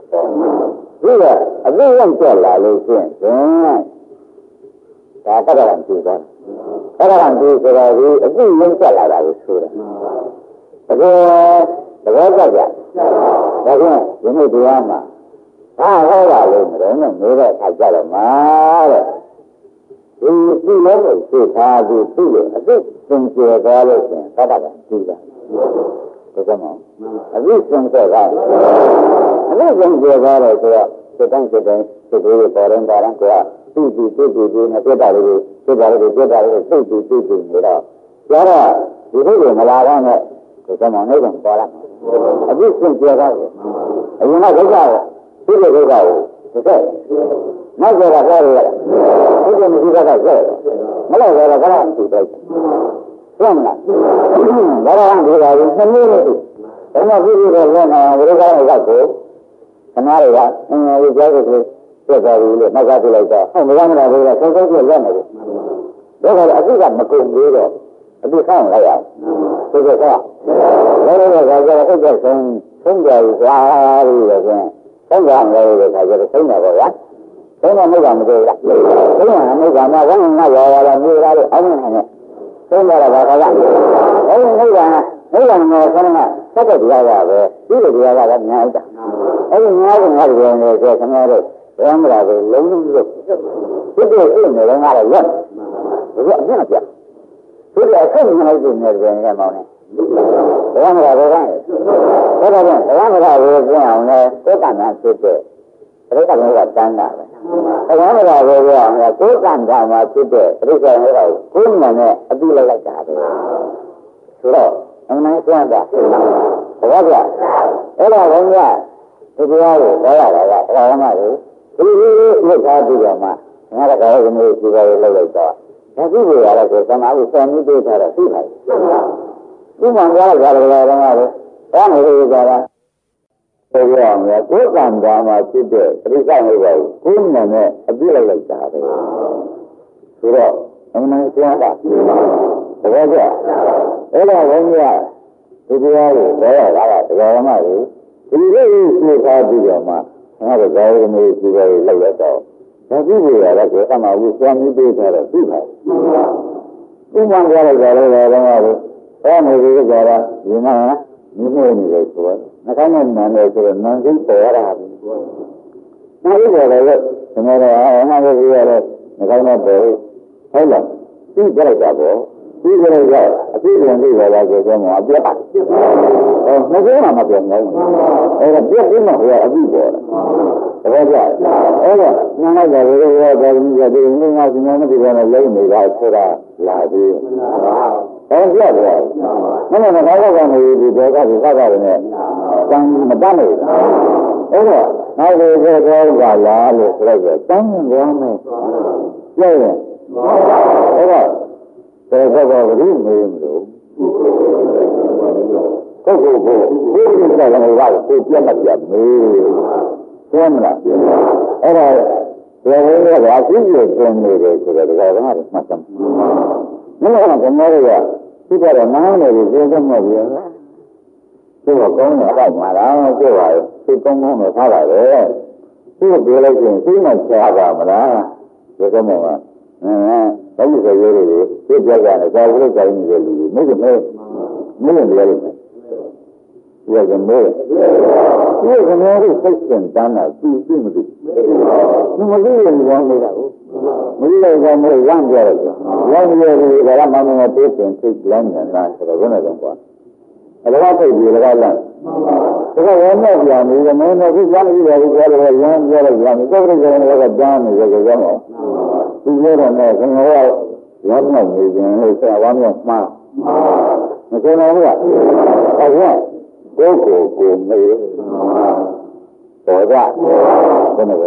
ကအပြည့်ရောက်ကြလာလို့ရှိရင်ဒါတက္ကရာကြည့်သွားတက္ကရာကြည့်ဆိုတော့ဒီအပြည့်ရောက်ကြလာတာကိုဆိုတယ်တကယ်သဘောကျကြဒါကြောင့်ဒီနေ့တရားမှာဘာဟောပါလို့မလို့နေတဲ့အခါကျတော့မှာတဲ့ဒီလုံးကိုသိထားပြီးသိလို့အပြည့်သင်ကျေသွားလို့ရှိရင်တက္ကရာကြည့်တာဒါကြောင့်အပြည့်စံတဲ့ကအပြည့်စံကျေသွားတယ်ဆိုတော့စိတ်တိုင်းစိတ်ကိုပေါ်ရင်ပေါ်ရင်ကိုယ်ကသိနဲ့ပြတ်တာလေးသိနေတော့ကျတော့ဒီလိုကိုမလာတော့နဲ့ဒီကမှနေတော့ပေါ်လာအပြည့်စံကျေသွားတယ်အရင်ကဒုက္ခကိုသိတဲ့ဒုက္ခကိုသက်နောက်ကြတာကြားရတယ်ဒီလိုမရှိတာကကျဲမလို့တော့ကလည်းသိတယ်ဟုတ်မလားဒါတော့ဒီပါဘူးနှစ်မျိုးလို့ဒါမှပြည့်တော့လည်းနာဘုရားကရောက်ကိုခဏတွေကဒီကြားကိုပြတ်သွားပြီလို့နောက်ကပြလိုက်တော့ဟုတ်မရမလားဘုရားဆုံးဆုံးပြတ်လက်နေတယ်ဒါကတော့အတိကမကုန်သေးတော့အတိဆောင်းလိုက်ရအောင်ဒီကလည်းလည်းကတော့ဥပ္ပဆုံးကြပြီကွာပြီးတော့ကျင်းဆုံးကြတယ်လို့ခါကျတော့ဆုံးတာပေါ့ဗျာဆုံးတော့မဟုတ်တာမတွေ့ဘူးလားဆုံးတာမဟုတ်တာမှဝမ်းငါရောလာမြေလာလို့အောင်းနေတယ်ဆုံးတာကဘာကအဲ့ဒီဟုတ်တာငါဆန်းကစက်တဲ့တရားကပဲဒီလိုတရားကလည်းများတာအဲ့ဒီများကငါ့ကိုနေဆိုခင်ဗျားတို့ဘယ်မှာလဲလုံးလုံးလို့ဒီလိုအိမ်နေတော့ငါလည်းရက်ဒီကအပြတ်ပြဒီလိုအဆက်မလိုက်နေတယ်ပြန်ရမောင်းနေဘယ်မှာလဲဘယ်မှာလဲပြန်အောင်လဲကိုယ်ကမှဖြစ်တဲ့ပရိစ္ဆေမျိုးကတန်းတာပဲ။ဘယ်မှာလဲပြောအောင်လဲကိုယ်ကံဓာမှာဖြစ်တဲ့ပရိစ္ဆေမျိုးကကိုယ်နဲ့နဲ့အတူလိုက်တာပဲ။ဆိုတော့အမှန်တရားတာ။ဘာကြ။အဲ့ဒါကဒီတရားကိုပြောရတာကဓမ္မတွေဒီလိုထားပြီးတော့မှငါကလည်းဒီလိုဒီလိုလုပ်လိုက်တော့ဒါသိဖို့ရတယ်ဆိုသမားကိုစောင့်ပြီးထားတာသိပါ့။ဒီမှာကြားကြတယ်ကတော့ဒါနေလို့ကြတာပြောရအောင်လေကိုယ်ကံကံမှာဖြစ်တဲ့ပြိဿဟုတ်ပါဘူးကိုယ်နဲ့နဲ့အပြည့်လိုက်တာပဲဆိုတော့အမှန်တရားကတကယ်ကြအဲ့ဒါဘုန်းကြီးကဒီတရားကိုပြောရတာကတရားဓမ္မတွေဒီလိုသိထားပြီးတော့မှငါတို့ဇာဝမေဒီလိုလိုက်ရတော့ဒါကြည့်ရတာကိုအမှန်ကိုစောင့်ပြီးပေးထားတော့သိပါဘူးဥပမာကြားလိုက်ကြတယ်ဓမ္မတွေအဲ့နေပြီးကြတာဒီမှာမြင်နေတယ်ဆိုတော့နှခမ်းနဲ့နံတယ်ဆိုတော့နံစိတ်ပေါ်ရတာပဲ။နောက်ပြီးတော့လည်းကျွန်တော်တို့အမှန်ကိုပြောရတယ်နှခမ်းနဲ့ပေါ်ဟုတ်လားသိကြလိုက်တာပေါ့သိကြလိုက်တော့အပြည့်ပြန်သိရတာဆိုတော့အပြတ်ပါနှခမ်းမှာမပြောင်းဘူးအဲ့ဒါပြတ်ပြီးမှဟိုအပြည့်ပေါ်တာတကယ်ကြအဲ့တော့နံလိုက်တာကိုရောဒါကြီးကဒီငါးစီမံမတိကနေလုံးနေတာဆိုတာလာပြီးဟောပြတယ်မင်းတို့ကတော့ကနေဒီဒေသကိုစောက်ရတယ်နဲ့တန်မတတ်လို့အဲ့တော့နောက်ဒီကတော့ကလာလို့ဆိုတော့တန်းရောင်းမယ်ပြည့်ရင်အဲ့တော့ဒေသကဘယ်လိုမေးမလို့ကိုကိုကိုဒီကလည်းကတော့ကိုပြတ်မှပြတ်မေးသိမလားအဲ့တော့ဒီလိုမျိုးကအကြည့်ရပြန်နေတယ်ဆိုတော့ဒါကမှမှတ်တယ်မင်းတို့ကကျွန်တော်တို့ကဒီကတော့နားနေပြီးပြောကြမှာပြောသူကကောင်းတယ်အဲ့မှာလားပြောပါရဲ့သူကောင်းနဲ့ထားပါလေသူကပြောလိုက်ရင်သူ့မှာချာပါမလားပြောကြမှာဘာလို့ဆိုရဲတွေသူပြောကြတယ်သာဝတိကိုင်းနေတယ်လူတွေမဟုတ်ဘူးမင်းလည်းပြောလိုက်မယ်ဒီကမေးဒီကမေးကိုစိတ်စင်တန်းတာသူသိမသိဘူးမသိရင်ကြောင်းနေတာကိုမသိလိုက်တော့မေးရမ်းပြောတယ်ရမ်းပြောတယ်ဒါကမှမင်းတို့သိစိတ်လမ်းနေတာဆိုတော့ဘယ်နဲ့တော့ကွာအဲ့ဒါသိပြီလည်းကလမ်းဒါကဝမ်းနဲ့ပြန်ပြီးမင်းတို့ကကြားပြီးတော့ပြောတယ်ရမ်းပြောတယ်ရမ်းတော့ပြည့်စုံတယ်ကကြားနေကြကြောင်းဒီလိုတော့နဲ့ကျွန်တော်ကရမ်းနိုင်နေခြင်းလို့ဆက်ဝမ်းမြောက်မှားမကျွန်တော်ကဟုတ်ကဲ့ကိုယ်ကိုမေးတော်ကြဘယ်နဲ့လဲ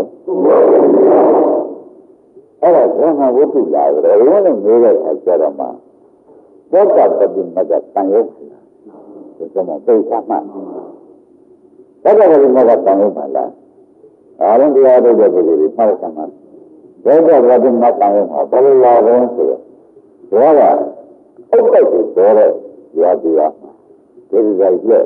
အဲ့ဒါဘယ်မှာဝိသုလာတယ်ဘယ်နဲ့မေးတဲ့အခါကျတော့မှသောတာပတိမကတန်ရုပ်ဒီကမှာသိချမှသောတာပတိမကတန်ရုပ်ပါလားအားလုံးတရားထုတ်တဲ့ပုဂ္ဂိုလ်တွေမှတ်သမှာသောတာပတိမကတန်ရုပ်မှာဘယ်လိုလာလဲဆိုတော့ဒါကဥပ္ပတ္တိဆိုတဲ့ရာတရားဒီလိုကြည့်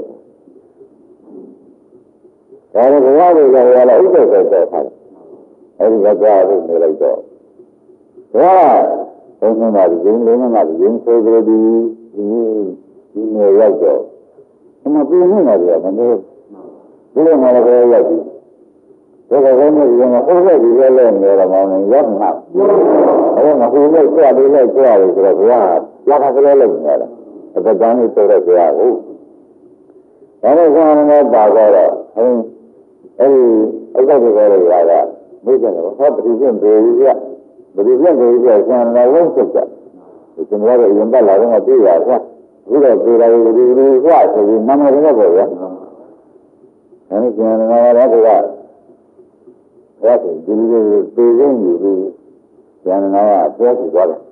ဒါကဘဝတွေလည်းရလာဥပ္ပတ္တိဆိုထားတယ်အဲဒီကကြားလို့နေလိုက်တော့ဒါဘုန်းကြီးကဒီလုံးလုံးကဒီရင်ဆိုကြဒီနေရောက်တော့အမပြင်းနေတာကမနေဒီလိုမှလည်းရောက်ပြီဒါကဘုန်းကြီးကဟိုဘက်ဒီလဲလဲနေတော့မောင်းနေရောက်မှာအဲ့ဒါဟိုဘက်ကြွလေးလဲကြွလေးဆိုတော့ဘုရားလာခါကလေးလိုက်နေတာအပဒန်းကြီးဆိုတော့ဘုရားဟုတ်ဒါနဲ့ကောင်းတော့ပါတော့အဲဒီဥစ္စာတွေပြောရတာမိတ်တယ်ဟောပฏิရှင်ပေကြီးကပฏิရှင်ပေကြီးကဆံလာလုံးစစ်ကြကျွန်တော်တို့ရင်ပတ်လာတော့ပြည့်ရတာအခုတော့ပြေလာပြီဒီလိုကဆိုပြီးနာမည်တော့ပေါ့ဗျာအဲဒီကျန်တော်ကတော့ကဘယ်ဆိုဒီလိုပေရင်းယူပြီးကျန်တော်ကပြောစီသွားတယ်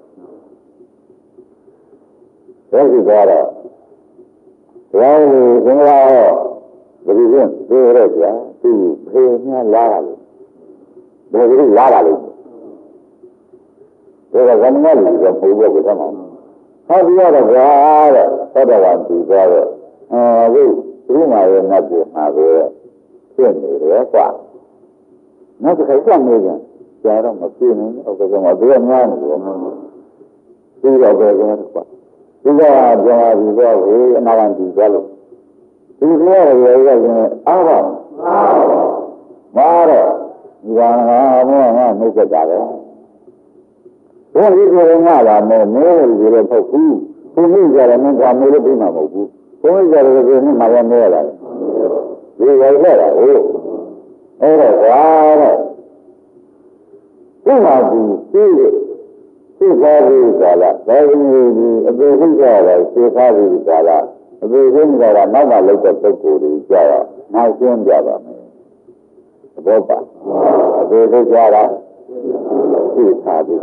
ပြောစီသွားတော့ဘယ်လိုသင်္ဃာဟောပฏิရှင်ပြေရကြသူဖေးများလာတယ်ဘယ်လိုလာတယ်ဒါကဇမနာလူကပုံပေါ်ကိုသမောင်းဟောဒီရတော့ဗျာတဲ့သောတာပန်သူသွားတော့အခုဒီမှာရဲ့နတ်ကိုမှာပဲဖြစ်နေတယ်ကွာနောက်တစ်ခါဆက်နေကြကြာတော့မပြင်းဘူးဟုတ်ကဲ့ကျွန်တော်ဒီကများနေတယ်ပြီးတော့ပဲကျွန်တော်ကွာဒီကပြောပြီးတော့ဝေးအနာဂတ်ဒီသွားလို့ဒီလိုရရရင်အားပါမာတော့ဒီကငါမောငါနှုတ်ဆက်ကြတယ်ဘုရားဒီလိုငါလာမယ်မင်းတို့ဒီလိုပုတ်ဘူးဘုန်းကြီးကြတယ်မင်းကမေးလို့ပြီးမှာမဟုတ်ဘူးဘုန်းကြီးကြတယ်ဒီနေ့မှလည်းမဲလာတယ်ဒီရိုက်ခဲ့တာဟုတ်အဲ့တော့ကွာတဲ့ဒီမှာဒီကားကြီးကလာဘယ်လိုဒီအပေသိကြတယ်ဒီကားကြီးကလာအပေသိကြတာနောက်မှလောက်တဲ့ပုဂ္ဂိုလ်တွေကြတော့နောက်ရှင်းပြပါမယ်သဘောပါအပေသိကြတာသိထားပြီးတော့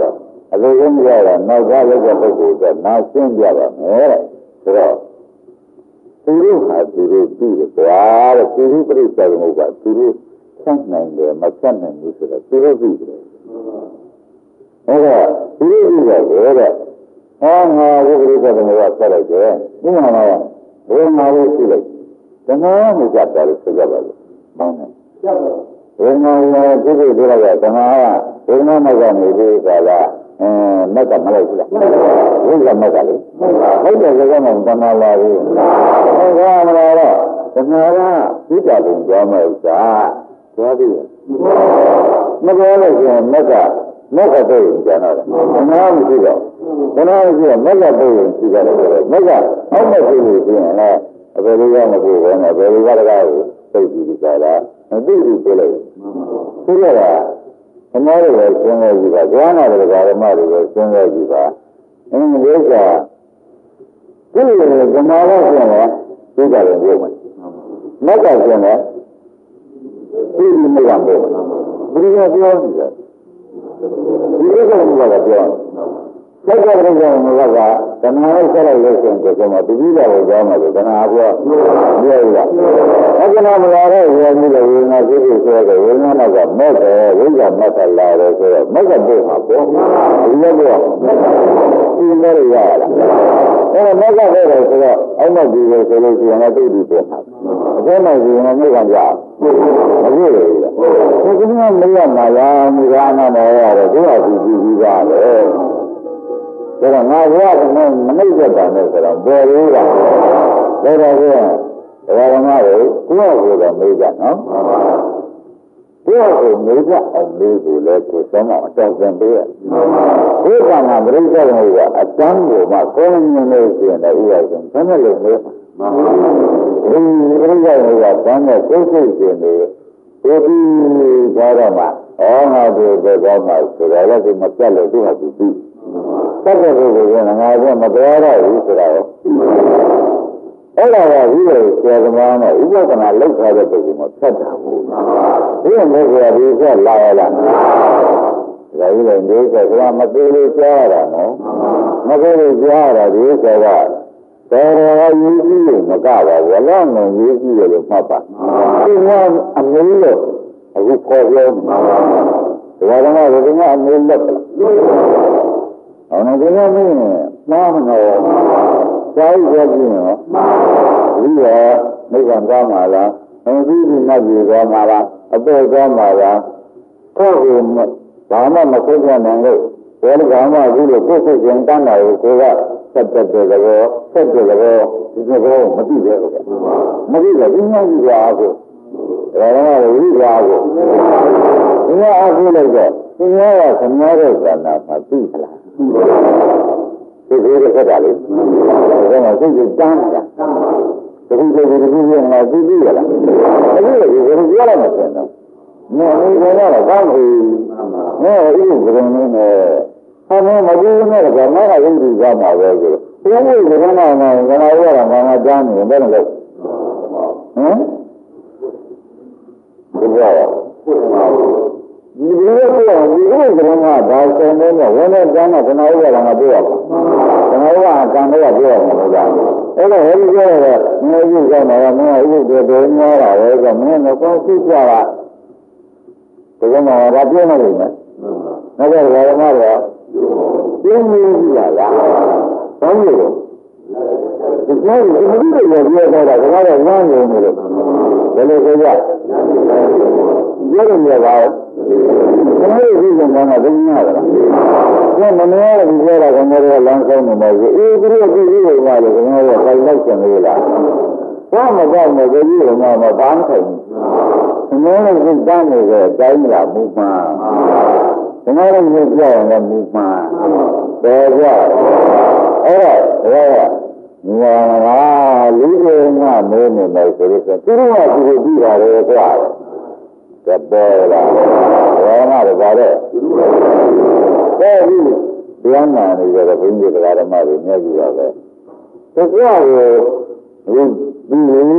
အလိုရင်းကြတာနောက်သားလက်တဲ့ပုဂ္ဂိုလ်ကနာရှင်းပြပါမယ်ဆိုတော့သူတို့ဟာသူတို့ပြီးတယ်ကွာတဲ့သူတို့ပြိဿကမဟုတ်ပါသူတို့ဆက်နိုင်တယ်မဆက်နိုင်ဘူးဆိုတော့သူတို့ပြီးတယ်အဲ့ဒါသူတို့ပြီးတယ်တဲ့ဟောငါဘုရားကမကဆက်လိုက်တယ်ဒီမှာတော့ဘယ်မှာလို့ရှိလိုက်တဏှာမကြတာလို့ဆိုကြပါလို့မောင်းတယ်ဘယ်မှာလဲဒီလိုပြောရတာတဏှာကဘယ်မှာမှကနေဒီကလာမက်ကမလိုက်ဘူးလားဝိဇ္ဇာမက်ကလေဟုတ်တယ်ဆိုတော့တဏှာလာဘူးဟောမလားတော့တဏှာကဝိဇ္ဇာကိုကြောင်းမဲ့ဥစ္စာပြောပြီးမပြောလို့ရှိရင်မက်ကတော့ကျန်တော့တယ်တဏှာမရှိတော့တဏှာမရှိရင်မက်ကတော့ရှိကြတယ်မက်ကအောက်မဲ့ရှိလို့ရှိရင်လည်းအဘယ်လိုရမလို့ဘယ်နဲ့ဘယ်လိုကတကားကိုသိပြီးကြတာမသိဘူးပြောလိုက်ဆိုရတာအများကြီးပဲရှင်းရကြည့်ပါကျောင်းနာတဲ့ဓမ္မတွေပဲရှင်းရကြည့်ပါဒီကဒီလိုဓမ္မလို့ရှင်းတယ်ဒီကလည်းပြောမယ်မက်ကရှင်းတယ်ဒီမကပြောမယ်ဘယ်လိုပြောကြည့်လဲဒီလိုကလည်းပြောစက်ကပရိစ္ဆေမကတဏှာနဲ့ဆက်လိုက်လို့ဆိုရင်ဒီမှာတတိယကိုကြောင်းမှာတဏှာပြောရအခဏမလာတဲ့ဝေဒနာဝေဒနာစိတ်ဆိုတဲ့ဝေဒနာကမဲ့တယ်ဝိဇ္ဇာမက်ကလာတယ်ဆိုတော့မက်ကပို့မှာပေါ့ဒီလိုပြောဒီလိုရရလားအဲ့တော့မက်ကပို့တယ်ဆိုတော့အောက်မှဒီလိုဆိုလို့ရှိရင်လည်းသိပြီပို့မှာအကျဉ်းမှဒီမှာမြတ်ကပြမပြည့်ရဘူးဒီကနေ့မရမှာလားမိဂာနာမောရတယ်သူကဒီပါတယ်ဒါကငါဘုရားကမနှိမ့်သက်တာနဲ့ဆိုတော့ပေါ်သေးတာဒါတော့ကဓမ္မတွေကိုကိုယ့်ကိုယ်တော့မေးကြနော်ကိုယ့်ကိုမေးကြအောင်မေးဖို့လဲကိုယ်ဆုံးအောင်အတောက်ပင်ပေးရဒီကံကပြိဿကမကအတန်းကိုမှကိုယ်မြင်လို့ရှိရင်လည်းဥရဆုံးဆန်းတဲ့လိုမျိုးဒီပြိဿကတန်းတဲ့ကိုယ်စိတ်ရှင်တွေဒီဒါတော့မှငါတို့တော့မှဆိုတော့လည်းမပြတ်လို့သူ့ဟာသူပြီးစက်တဲ့ပုဂ္ဂိုလ်ကငါကမပြောရဘူးဆိုတာရောအဲ့ဒါကဒီလိုကျေသမားနဲ့ဥပဒနာလောက်ထားတဲ့ပုဂ္ဂိုလ်မှာဖြတ်တာဘူးဒီလိုမျိုးကဒီကလာရလားဒါကြီးလည်းဒီကမသေးလို့ကြားရတာနော်မသေးလို့ကြားရတာဒီဆိုတော့တော်တော်ရေးကြည့်လို့မကပါဘူးအလားငုံရေးကြည့်ရလို့မှတ်ပါဒီကအမင်းလို့အခုခေါ်ပြောဒါကမှဒီကအမင်းလို့အောင်နေကြမင်းမှားမလို့စာရေးကြည့်ရောဒီကမိဂံသွားမှာလားအဲဒီဒီနတ်ကြီးသွားမှာလားအပေါ်သွားမှာလားကိုယ်ကဘာမှမသိကြနိုင်လို့ဘယ်ကမှအခုလိုကိုယ်စိတ်ရှင်တန်းတာကိုကိုယ်ကဆက်တဲ့ကောဆက်တဲ့ကောဒီကောမသိသေးဘူးမသိတော့ဒီများကြီးကအားကိုဒါတော့ဝိဇ္ဇာကိုဒီများအားကိုလိုက်တော့ဒီများကခမားတဲ့ဇာနာမှာသိသလားဒီလိုရခဲ့တာလေဒါကစိတ်ကိုတန်းတာတခုတည်းဒီလိုငါသိပြီလားဒါလည်းဒီလိုပြောရမှာဆိုတော့မင်းကတော့ကောင်းပြီမင်းအဲ့ဒီကရုံးနဲ့အမေမကြည့်နဲ့ကမကယုံကြည်ကြမှာပဲဆိုတော့ဘုရားကရုံးနဲ့ငါရတာငါကြားနေတယ်ဘယ်လိုလဲဒီလိုဒီလိုပြောဒီလိုကရုံးကဒါဆိုနေတော့ဝင်တဲ့ကျမ်းကခဏဥရတာငါပြောရပါခဏဥရကံတော့ပြောရမှာလို့ကြားအဲ့တော့ဟဲ့ပြောရတော့ငါကြည့်ကြမှာကမင်းဥပဒေတော်များတာပဲဆိုမင်းတော့သိကြတာဒီကမှာဒါပြောနေတယ်နော်ဒါကြဓမ္မတော့ပြင်းနေပြီလားဘာလို့လဲဒီလိုဒီလိုပြောတာကဘာလဲဝမ်းနေလို့ဘယ်လိုဆိုကြပြောရမှာပါဘယ်လိုဒီကမှာမသိညာလားကျန်မနေရဘူးပြောတာကငါတို့လမ်းဆုံးနေတယ်အေးဒီလိုကြည့်ရမှာလေငါတို့ခိုင်လိုက်ချင်လို့လားဘာမှမကြောက်နဲ့ဒီလိုမှမပန်းခိုင်ဘူးမင်းတို့ကတန်းနေတဲ့အတိုင်းလာမှုမှန်ဒီမှာလည်းပြောရမယ်မှုမှန်တယ်ကြအဲ့တော့ငါလူတွေငါမင်းနေမယ်ဆိုတော့သူတို့ကဒီလိုပြီးတာလေကွာကပေါ်လာဘာမှလည်းပါတော့အဲဒီပြန်လာနေကြတဲ့ဘုန်းကြီးတရားဓမ္မတွေမြတ်ကြီးပါပဲသူကကိုဒီမြင်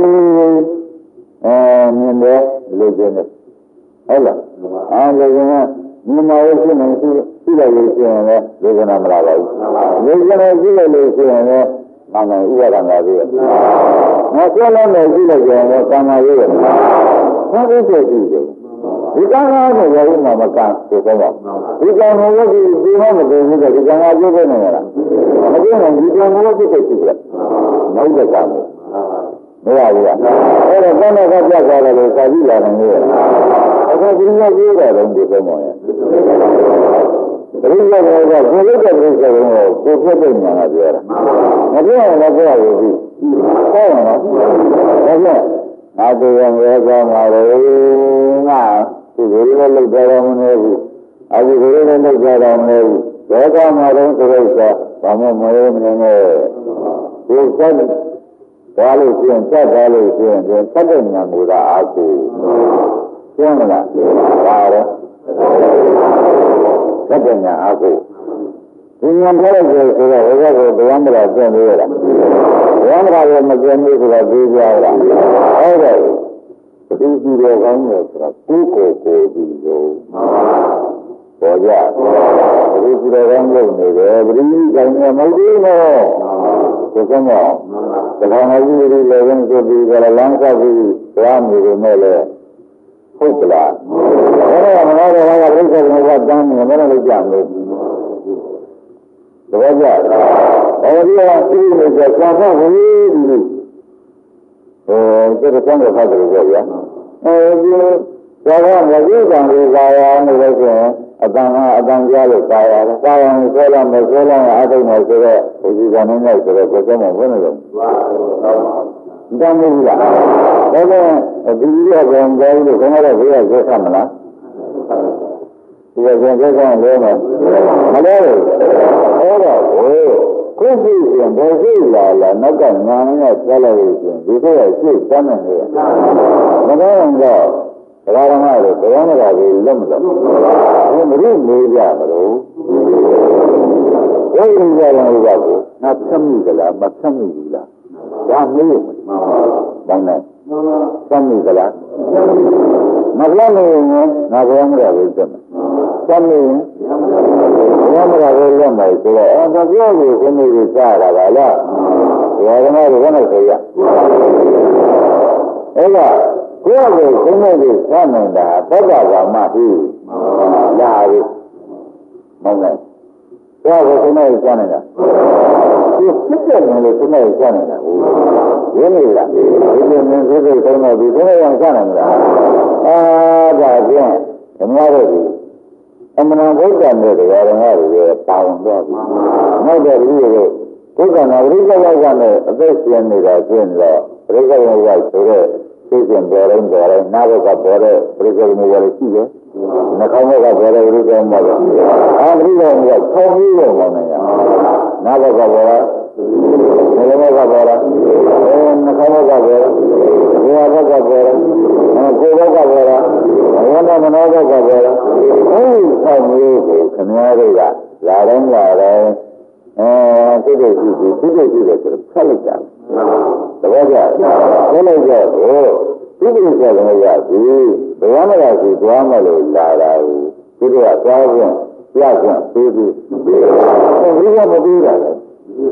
တယ်လို့ကျင်းတယ်ဟုတ်လားအားလည်းကမြင်မလို့ရှိနေသူရှိလိုက်လို့ရှိရင်လည်းဝေဒနာမလာပါဘူးဝေဒနာရှိလိုက်လို့ရှိရင်လည်းမှန်တယ်ဥပါဒနာပြီးတယ်ငါပြောလို့လည်းရှိလိုက်ကြရင်လည်းကာမရေးတယ်ဘာလို့ဆိုကြည့်တယ်ဒီကံကားကိုရောဥမှာမကန်းဆိုတော့ဒီကံကိုလည်းဒီမမတည်ဘူးဒီကံကားကျိုးပဲနေရလားမကျိုးရင်ဒီကံကိုဖြစ်ဖြစ်ရှိတယ်နောက်တဲ့ကံကိုမရဘူးလားအဲ့တော့ဘယ်နဲ့ကပြတ်သွားတယ်လို့စာကြည့်လာတယ်လေအခုဒီလိုကြည့်တယ်တော့ဒီကောင်းပါရဲ့ပရိစ္ဆေကကိုလုတ်တဲ့ပရိစ္ဆေကိုကိုပြတ်တဲ့ညာကပြောတာမပြောရင်လည်းပြောရဘူးဟောရနော်ဒါကြောင့်ငါတရားရောကြောင်းပါလေငါဒီလိုလည်းလုတ်ကြတော့မနေဘူးအဲဒီလိုလည်းလုတ်ကြတော့မနေဘူးဒေသမှာတော့ဆိုတော့ဘာမှမရမနေနဲ့ဒီစက်ဘာလို့ကျင်စက်ဘာလို့ကျင်ဒီစက်တဲ့ညာမူတာအားကိုကျင်းမလားဒါတော့စက်တဲ့ညာအားကိုဒီညာပြောလိုက်ဆိုတော့ဘုရားကတရားမလားကျင့်လို့ရတာတရားမလားလည်းမကျင့်ဘူးဆိုတော့ပြီးကြရတာဟုတ်တယ်ဒီဒီရောကောင်းတယ်ဆိုတော့ကိုယ်ကိုဒီလိုပေါ်ကြဒီဒီရောကောင်းလို့နေတယ်ပရိနိဗ္ဗာန်နဲ့မဟုတ်ဘူးနော်ဒီကောင်းတော့တရားနာကြီးတွေလည်းဝင်ဆိုပြီးကြလမ်းဆက်ပြီးသွားနေတယ်နဲ့လေဟုတ်ကလားအဲ့ဒါမနာတော့ကပြိဿကတန်းနေတယ်မလို့ကြလို့တပည့်ကြအဲဒီကသိနေကြဆာဖတ်ဝေးဒီ这个三个他这个叫呀，就咱们我就讲的啥呀？那个是当家的啥呀？啥呀？你说了没说了？俺都没说的，我就讲那个说的，我怎么问那种？你当没有啦？那个第一个讲在一个什么的不要说什么了？这个讲这讲聊嘛，没聊的，好的哦。过去现在是来了，那个男人出来一些，这个是咱们的，那个人家，这个人家的，这样的话就认不得，我没有没家的喽，我人家人家不，那什么的了，没什么的了，咱没有，当然，什么的了，那个人那个人家为什么？什么？我们那个人没说，他表弟和那个家了来了，我他妈的跟他谁呀？那个表弟和那个他们的，不叫什么的，哪里？没没，表弟和那个家人的，就10个人的和那个家人的，也没了，这个名字是什么？比这个样家人的，咋见？什么的？အမှန်ဘုရားနဲ့တရားတော်တွေပါဝင်တော့ပြီ။နောက်တဲ့လူတွေဘုရားနာပရိစ္ဆေယောက်နဲ့အသက်ရှင်နေတာကျင်းတော့ပရိစ္ဆေယောက်ဆိုတဲ့သိစဉ်ပေါ်တိုင်းနာဘကပေါ်တဲ့ပရိစ္ဆေမျိုးတွေရှိတယ်။နှာခေါင်းဘကပေါ်တဲ့ပရိစ္ဆေမျိုးတွေ။အာပရိစ္ဆေမျိုးကဆောင်းပြီးတော့မှနေရ။နာဘကပေါ်တာ။နှာခေါင်းဘကပေါ်တာ။နှာခေါင်းဘကပေါ်တာ။ဒီဘကပေါ်တာ။ကိုယ်ဘကပေါ်တာ။ဝန္ဒမနောဘကပေါ်တာ။အဲဒီဆောင်းမျိုးကိုခင်ဗျားတို့ကလာတိုင်းသိတဲ့ရှိတယ်ဆိုတော့ဖတ်လိုက်ကြ။တပည့်ကြဖတ်လိုက်ကြတော့ဒီကိစ္စကလည်းရပြီ။ဘယ်မှာလဲဆိုသွားမလို့လာတာကိုဒီကသွားခြင်းပြခြင်းပြီးပြီးဒီကမပြီးတာလေ။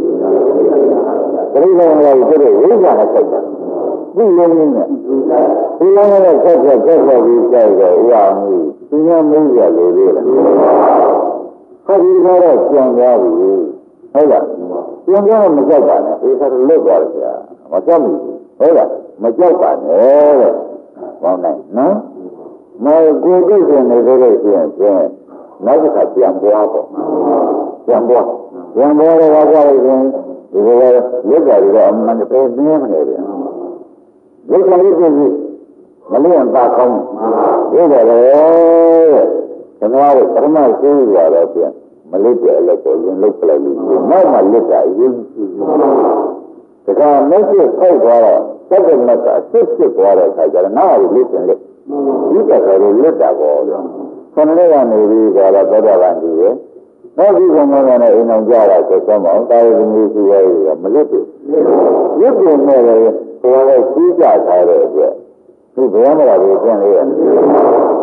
ပရိသေယကိုတဲ့ဝိဇ္ဇာနဲ့ဆက်တာ။ဒီလိုမျိုးနဲ့ဒီလိုနဲ့ဆက်ပြီးကြိုက်တော့ဥအောင်ကြီးသူများမင်းရလို့လေ။ဆက်ပြီးတော့ပြန်သွားပြီ။ဟုတ်လား။ပြန်သွားမကြောက်ပါနဲ့။ဒီခါတော့လွတ်သွားတယ်ဗျာ။မကြောက်ဘူး။ဟုတ်လား။မကြောက်ပါနဲ့တဲ့။ဘောင်းနိုင်နော်။မေကိုသိစဉ်နေလို့ရှိရင်နောက်တစ်ခါပြန်ပွားပေါ့။ပြန်ပွားတော့ဘာကြောက်လဲဒီလိုလွတ်ကြရတော့အမှန်တည်းပြင်းမနေတယ်။လွတ်ကြရည်မလျင်ပါကောင်းဒီလိုလေကျွန်တော်ကပရမရှိရတော့ပြန်မလစ်တယ်လည်းကိုရင်လုတ်ပလိုက်လို့နောက်မှလစ်တာအရင်ဒါကမရှိခိုက်သွားတော့စက်တဲ့မကအစ်စ်သွားတဲ့အခါကျတော့နောက်ရလစ်တယ်လေဒီကကလေးလစ်တာပေါ့လေခဏလေးကနေပြီးတော့သောတာပန်ကြီးရဲ့နောက်ဒီကံကလည်းအိမ်အောင်ကြတာဆိုတော့မောင်တာရီမျိုးရှိရဲမလစ်ဘူးလစ်တယ်နဲ့လည်းကိုယ်ကကြီးကြထားတဲ့အတွက်ဒီဘယ်မှာလဲပြန်လေးရ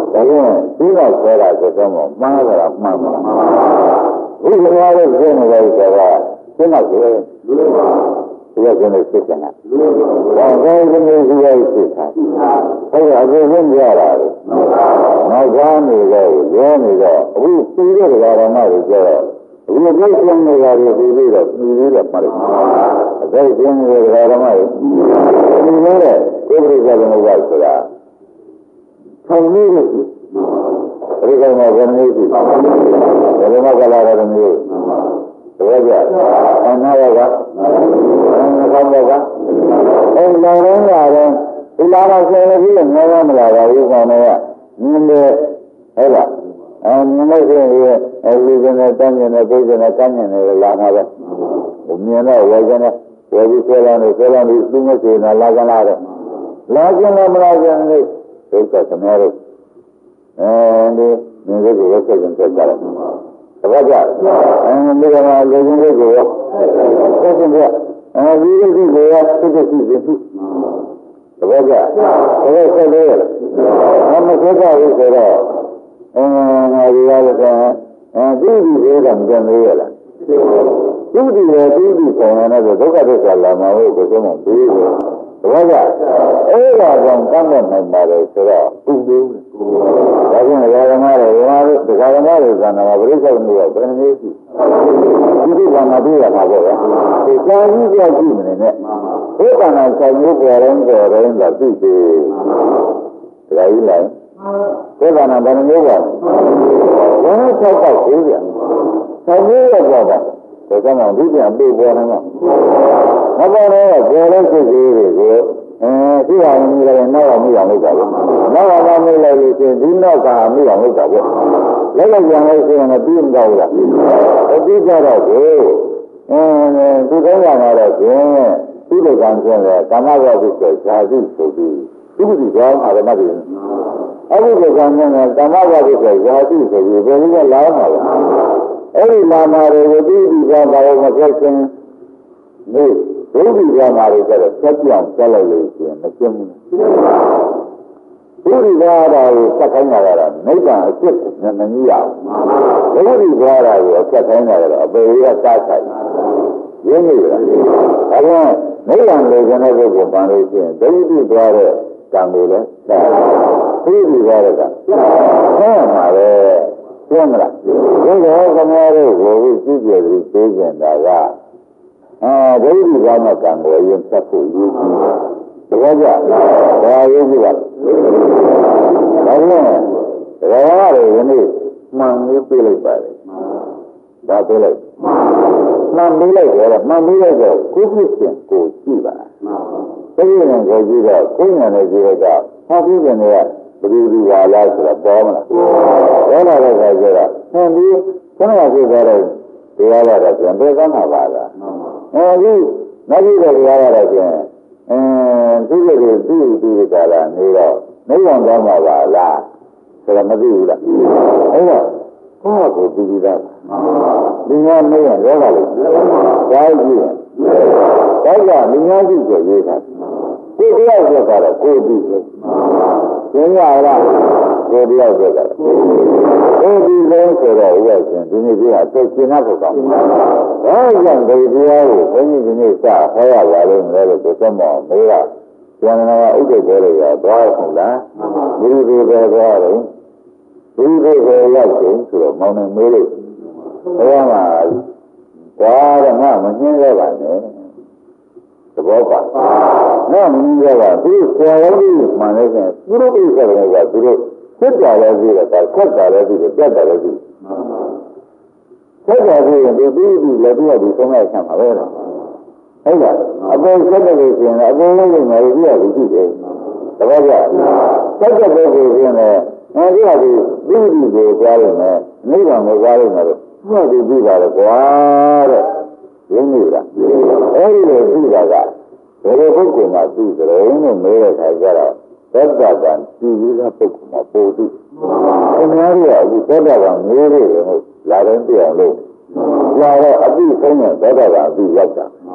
ဒါကြောင့်ဒီတော့ဆွဲတာဆိုတော့မှားတာမှန်ပါဘုရားရဲ့ပြည့်နေတယ်ဆိုတာရှင်းတော့တယ်ဒီလိုကျင်းနေစစ်တယ်။ဘာသာရေးမျိုးကြီးရဲ့စစ်တာ။အဲ့ဒါအကုန်လုံးကြရတာ။နောက်ကားနေတော့ရဲနေတော့အခုစီးတဲ့ဓမ္မတွေကျတော့ဒီလိုပြည့်နေရတယ်ပြီးတော့ပြီးတော့မှာတယ်။အဲ့ဒီပြည့်နေတဲ့ဓမ္မတွေဒီလိုတဲ့ဥပဒေကလည်းဟုတ်ဆိုတာဆောင်းနေတယ်။ဒီကောင်ကဘယ်နည်းရှိဘယ်မှာကလာတယ်မျိုးတော့ကြအနာရကနှကောင်းကအဲလောင်းလုံးရတယ်ဒီလာတော့ဆယ်ပြီးငေါမလာပါဘူးကောင်တွေကနင်းတယ်ဟုတ်လားနင်းလို့ရှိရင်အဲဒီကနေ့တန်းနေတယ်ပြေးနေကန်းနေတယ်လာမှာပဲမြင်တော့ဝယ်ကနေဝယ်ပြီးဆယ်လာနေဆယ်လာပြီးသူ့မရှိနေလာကြလာတော့လာကြလည်းမလာကြဘူးဒုက္ခသမารတို့ဒီမြင်လို့ဝက်ဆက်ကြတယ်ကြတယ်တပတ်ကြဒီကမှာလူကြီးတွေကိုရောဆက်ကြည့်အဲဒီလိုကိုရောစစ်စစ်စစ်စစ်တပတ်ကြဒါဆက်လို့ရတယ်မဆက်ကြဘူးဆိုတော့ငါဒီရတဲ့သူ့ဒီလေးကမကြံသေးရလားသူ့ဒီရဲ့သူ့ဒီဆောင်ရတဲ့ဒုက္ခသစ္စာလာမှာကိုဘယ်လိုမှပြီးဘူးတပတ်ကြအဲ့ဒါကြောင့်တတ်မဲ့နိုင်ပါတယ်ဆိုတော့ဥပ္ပုဒါကြောင့်ဓမ္မတွေဓမ္မတို့ဒကာဓမ္မတွေကနာမပရိစ္ဆေမျိုးကဘယ်နည်းရှိဒီကမှာတွေ့ရမှာပေါ့ဗျာဒီစာကြီးပြကြည့်မနေနဲ့ဘုရားနာဆိုင်မျိုးပေါ်တိုင်းလာသိသေးဒကာကြီးလိုက်ဘုရားနာဘယ်နည်းပါဘယ်နဲ့၆ပေါက်သေးဗျာဆိုင်မျိုးရတော့ဒါကြောင့်ဒီပြန်ပြေပေါ်နေမှာမပေါ်တော့ပေါ်လို့စိတ်ကြီးတွေကိုဒီဟာမျိုးလည်းနောက်အောင်မရအောင်လုပ်တာပဲနောက်အောင်မလုပ်လို့ရှိရင်ဒီနောက်ကမရအောင်လုပ်တာပဲလက်လက်ပြန်လို့ရှိရင်ပြီးမတော့ဘူးလားပြီးကြတော့ကိုသူကောင်းရမှာတော့ကျင်းသူ့လိုကံကျင်းတယ်ကာမဝတ္ထုဆိုဇာတိဆိုပြီးသူ့ဒီကြောင့်အာရမတွေအဲ့ဒီလိုကံကျင်းတယ်ကာမဝတ္ထုဆိုဇာတိဆိုပြီးဘယ်လိုလဲလာမှာလဲအဲ့ဒီလာမှာတွေကိုသူ့ဒီကြောင့်ဘာလို့မဆက်ချင်းနေဒုတိယမှာတွေကျတော့ဆက်ပြောင်းဆက်လိုက်လို့ရှိရင်မကျင်းဘူးဒုတိယတာကိုဆက်ခိုင်းတာကတော့နိဗ္ဗာန်အစ်စ်ကိုမမြင်ရဘူးဒုတိယတာကိုဆက်ခိုင်းတာကတော့အပေရစားဆိုင်ရင်းနေကြတာအဲဒါနိဗ္ဗာန်လိုချင်တဲ့ပုဂ္ဂိုလ်ပန်လို့ရှိရင်ဒုတိယသွားတဲ့ကံကိုလည်းဆက်ဒုတိယသွားတဲ့ကဆက်မှာပဲကျင်းမလားဒီတော့ခမောတို့ကိုကြည့်ကြပြီးသိကျင်တာကဒိဋ္ဌိဘာမကံကိုရင်ဆက်ဖို့ရည်တကယ်ကြဒါရည်ကြီးပါဒါနဲ့ဒါရည်ရည်မှန်ပြီးပြလိုက်ပါတယ်ဒါပြလိုက်မှန်ပြီးလိုက်တယ်မှန်ပြီးလိုက်တော့ကိုယ်ဖြစ်ခြင်းကိုကြည့်ပါသိရင်ကိုကြည့်တော့ကိုယ်ဉာဏ်နဲ့ကြည့်တော့ဟောပြီးခြင်းတွေကဘယ်လိုဒီပါလားဆိုတော့ပေါ်မလားပေါ်လာတဲ့ခါကျတော့ဟန်ပြီးခဏကြည့်ကြတော့တရားရတော့ပြန်ပြေးကောင်းတာပါလားအဲဒီနောက်ပြီးတော့တရားရတော့ပြန်သူ့ရဲ့သူ့ကာလနေတော့နိဗ္ဗာန်သွားမှာပါလားဆိုတော့မသိဘူးလားအဲ့တော့ကိုယ့်ကိုပြီးပြီးသားဒီများမရရောပါလို့ကြားကြည့်တော့ကလူများကြည့်ကြရေးတာကိုတရားဆိုတော့ကိုပြီးတယ်ကျင်းရလားကိုတရားဆိုတော့ကိုပြီးလုံးဆိုတော့ဥပ္ပရှင်ဒီနေ့ကြီးကသိကျင်ဖို့ကောင်းဘာကြောင့်ဒီတရားကိုဘုန်းကြီးဒီနေ့စဟောရပါလို့လဲလို့ဆိုတော့မေးတာကျန်တာဥဒ္ဒေဘောတွေရောဟုတ်လားဒီလိုပဲသွားတယ်ဒီလိုပဲရောက်တယ်ဆိုတော့မောင်နေမေးလို့ဘုရားမှာသွားတော့ငါမနှင်းရပါနဲ့သဘောပါငါမနှင်းရပါသူဆရာတော်ကြီးမှန်လို့ဆိုရင်သူတို့ပြည့်စုံတယ်ကသူတို့စစ်တာလည်းပြီးတော့ဆက်တာလည်းပြီးတော့ပြတ်တာလည်းပြီးဆက်တာပြီးရင်ဒီလည်းပြည့်ပြီးဆုံးလိုက်ဆံပါပဲလားဟုတ်လားအပေါ်ဆက်တယ်လို့ဆိုရင်အပေါ်လုံးလည်းငါတို့ပြည့်ပြီးရှိတယ်သဘောကျဆက်တဲ့ပုဂ္ဂိုလ်ဆိုရင်အဲဒီဟာဒီကိုကြားရမယ်နိဗ္ဗာန်ကိုကြားရမယ်လို့သူ့ကိုပြီးပါတော့ကွာတဲ့ရင်းနေတာအဲဒီလိုပြီးတာကဘယ်လိုပုဂ္ဂိုလ်မှပြီးကြတယ်လို့မေးတဲ့ခါကျတော့သောတာပန်ပြီးပြီးသားပုဂ္ဂိုလ်မှာပို့ပြီးအများကြီးကအခုသောတာပန်မျိုးတွေလို့လာတဲ့ပြောင်းလို့လာတော့အပြီးဆုံးတဲ့သောတာပန်အပြီးရောက်တာ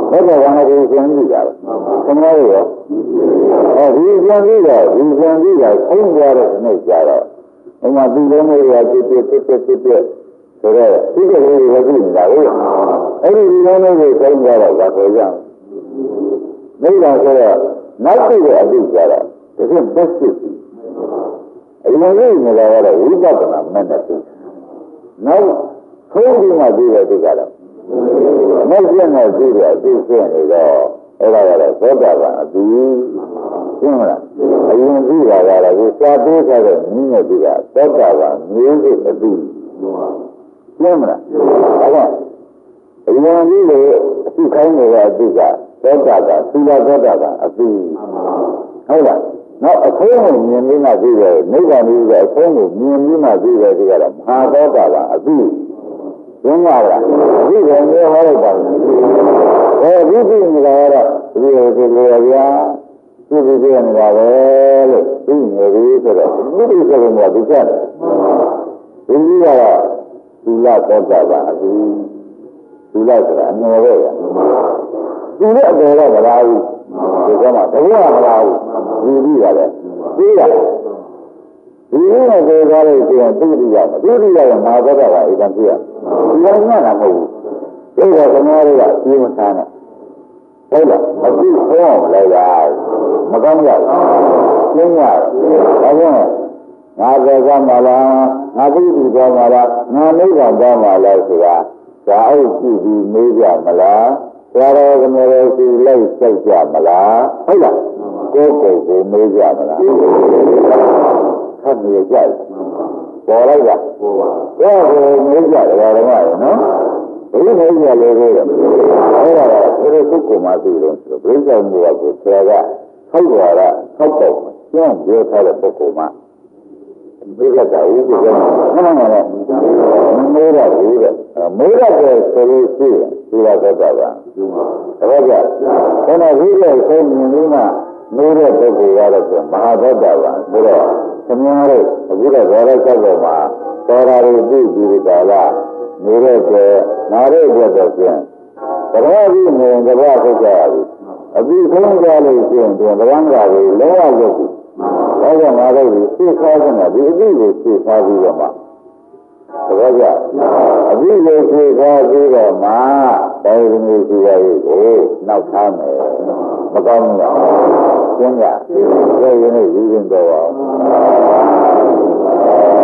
ဘယ်တော့မှဒီပြန်ပြီးတာခင်ဗျားတို့ရောဒီပြန်ပြီးတော့ဆုံးကြတဲ့နေ့ကြတော့ဥမာဒီလိုမျိုးရာဖြစ်ဆိုတော့ဒီကလေးတွေသိနေတာလေအဲ့ဒီလိုမျိုးတွေဆုံးကြတော့ဘာပြောကြလဲမိဘဆိုတော့နောက်ပြည့်တဲ့အသိကြတော့ဒီကဘက်ဖြစ်အရင်ကလည်းကတော့ဝိပဿနာမဲ့တဲ့သူနောက်ဆုံးဒီမှာပြီးတဲ့သူကတော့မဲ့ကျင့်တဲ့သူတွေအသိရှိနေတော့အဲ့ဒါကတော့သောတာပန်အသိရှင်းမလားအရင်ပြီးတာကတော့ဒီစာပြေးထားတဲ့နည်းနဲ့ပြီးတာသောတာပန်မျိုးစုအသိရှင်းမလားအဲ့ဒါအရင်ပြီးလို့အသိခိုင်းနေတဲ့အသိကသောတာပန်သီလသောတာပန်အသိဟုတ်လားနောက်အဆုံးကိုမြင်ပြီးမှသိတယ်နိဗ္ဗာန်ကြီးကအဆုံးကိုမြင်ပြီးမှသိတယ်ဒီကတော့မဟာသောတာပန်အသိရှင်းပါလားဒီကနေ့ဟောလိုက်ပါဒီသိနေတာကတော့ဒီလိုဗျာသိနေတာပဲလို့သိနေပြီဆိုတော့ဒီလိုဆိုရင်တော့ဒီကျတယ်ဒီကြီးကတော့သီလသောတာပန်အသိသီလဆိုတာအငယ်ပဲသူလည်းအငယ်တော့မလားဘူးဒီကမှတကယ်မလားဘူးဒီကြီးရတယ်သိရတယ်ဒီလိုကိုကြားလို့ရှိရင်သိရမှာသိရမှာသောတာပန်ဧကံပြည့်ဒီလိုမှမဟုတ်ဘူးဒီတော့ကျွန်တော်တို့ကသိမဆန်းနဲ့ဟုတ်လားအခုဟောလိုက်တာမကောင်းကြဘူးရှင်းရတယ်ဒါကြောင့်ငါသက်သာမလားငါသိပြီသွားမလားငါနိဗ္ဗာန်သွားမလားဆိုတာဒါအုပ်ကြည့်ပြီးမေးကြမလားဆရာတော်ကမျိုးတော်စီလိုက်စိုက်ကြမလားဟုတ်လားကိုယ်ကိုမေးကြမလားခက်နေကြတယ်ပေါ်လိုက်တာကိုယ်ကိုမေးကြတယ်ဓမ္မရနော်ဒီလိုမျိုးလည်းလို့အဲ့ဒါကဘယ်လိုသုခမှသိလို့ဆိုတော့ဘိက္ခုမျိုးကိုဆရာကထောက်တော်တာထောက်တော့ကျင့်ပြောထားတဲ့ပုဂ္ဂိုလ်မှာဘိက္ခတာဥပ္ပဒေမှန်တယ်မေးရတယ်မေးရတယ်ဆိုလို့ရှိရင်ဒီလိုတော့တာပါဒါကြခဏဝိရိယဆုံးမြင်ပြီးမှမေးတဲ့ပုဂ္ဂိုလ်ကတော့မဟာသောတာပန်ဆိုတော့သမီးတို့အခုတော့ဇောရချက်ပေါ်မှာတော်ရာတွေသိပြီးကြလားနေတဲ့ကနားရဲ့အတွက်တော့ပြန်ဘုရားကြီးနေကြပါထုတ်ကြရပြီအပြီးဆုံးကြလို့ရှိရင်ပြန်ဗရံ္ဂါကိုလောရရုပ်ပြီဒါကြောင့်ငါတို့ဒီသိခါတဲ့ဒီအပြီးကိုသိခါပြီးတော့မှတကယ်ကြအပြီးကိုသိခါပြီးတော့မှတိုင်းမျိုးရှိရည်ကိုနောက်ထားမယ်မကောင်းဘူးလားရှင်းကြဒီနေ့ရည်ရင်တော့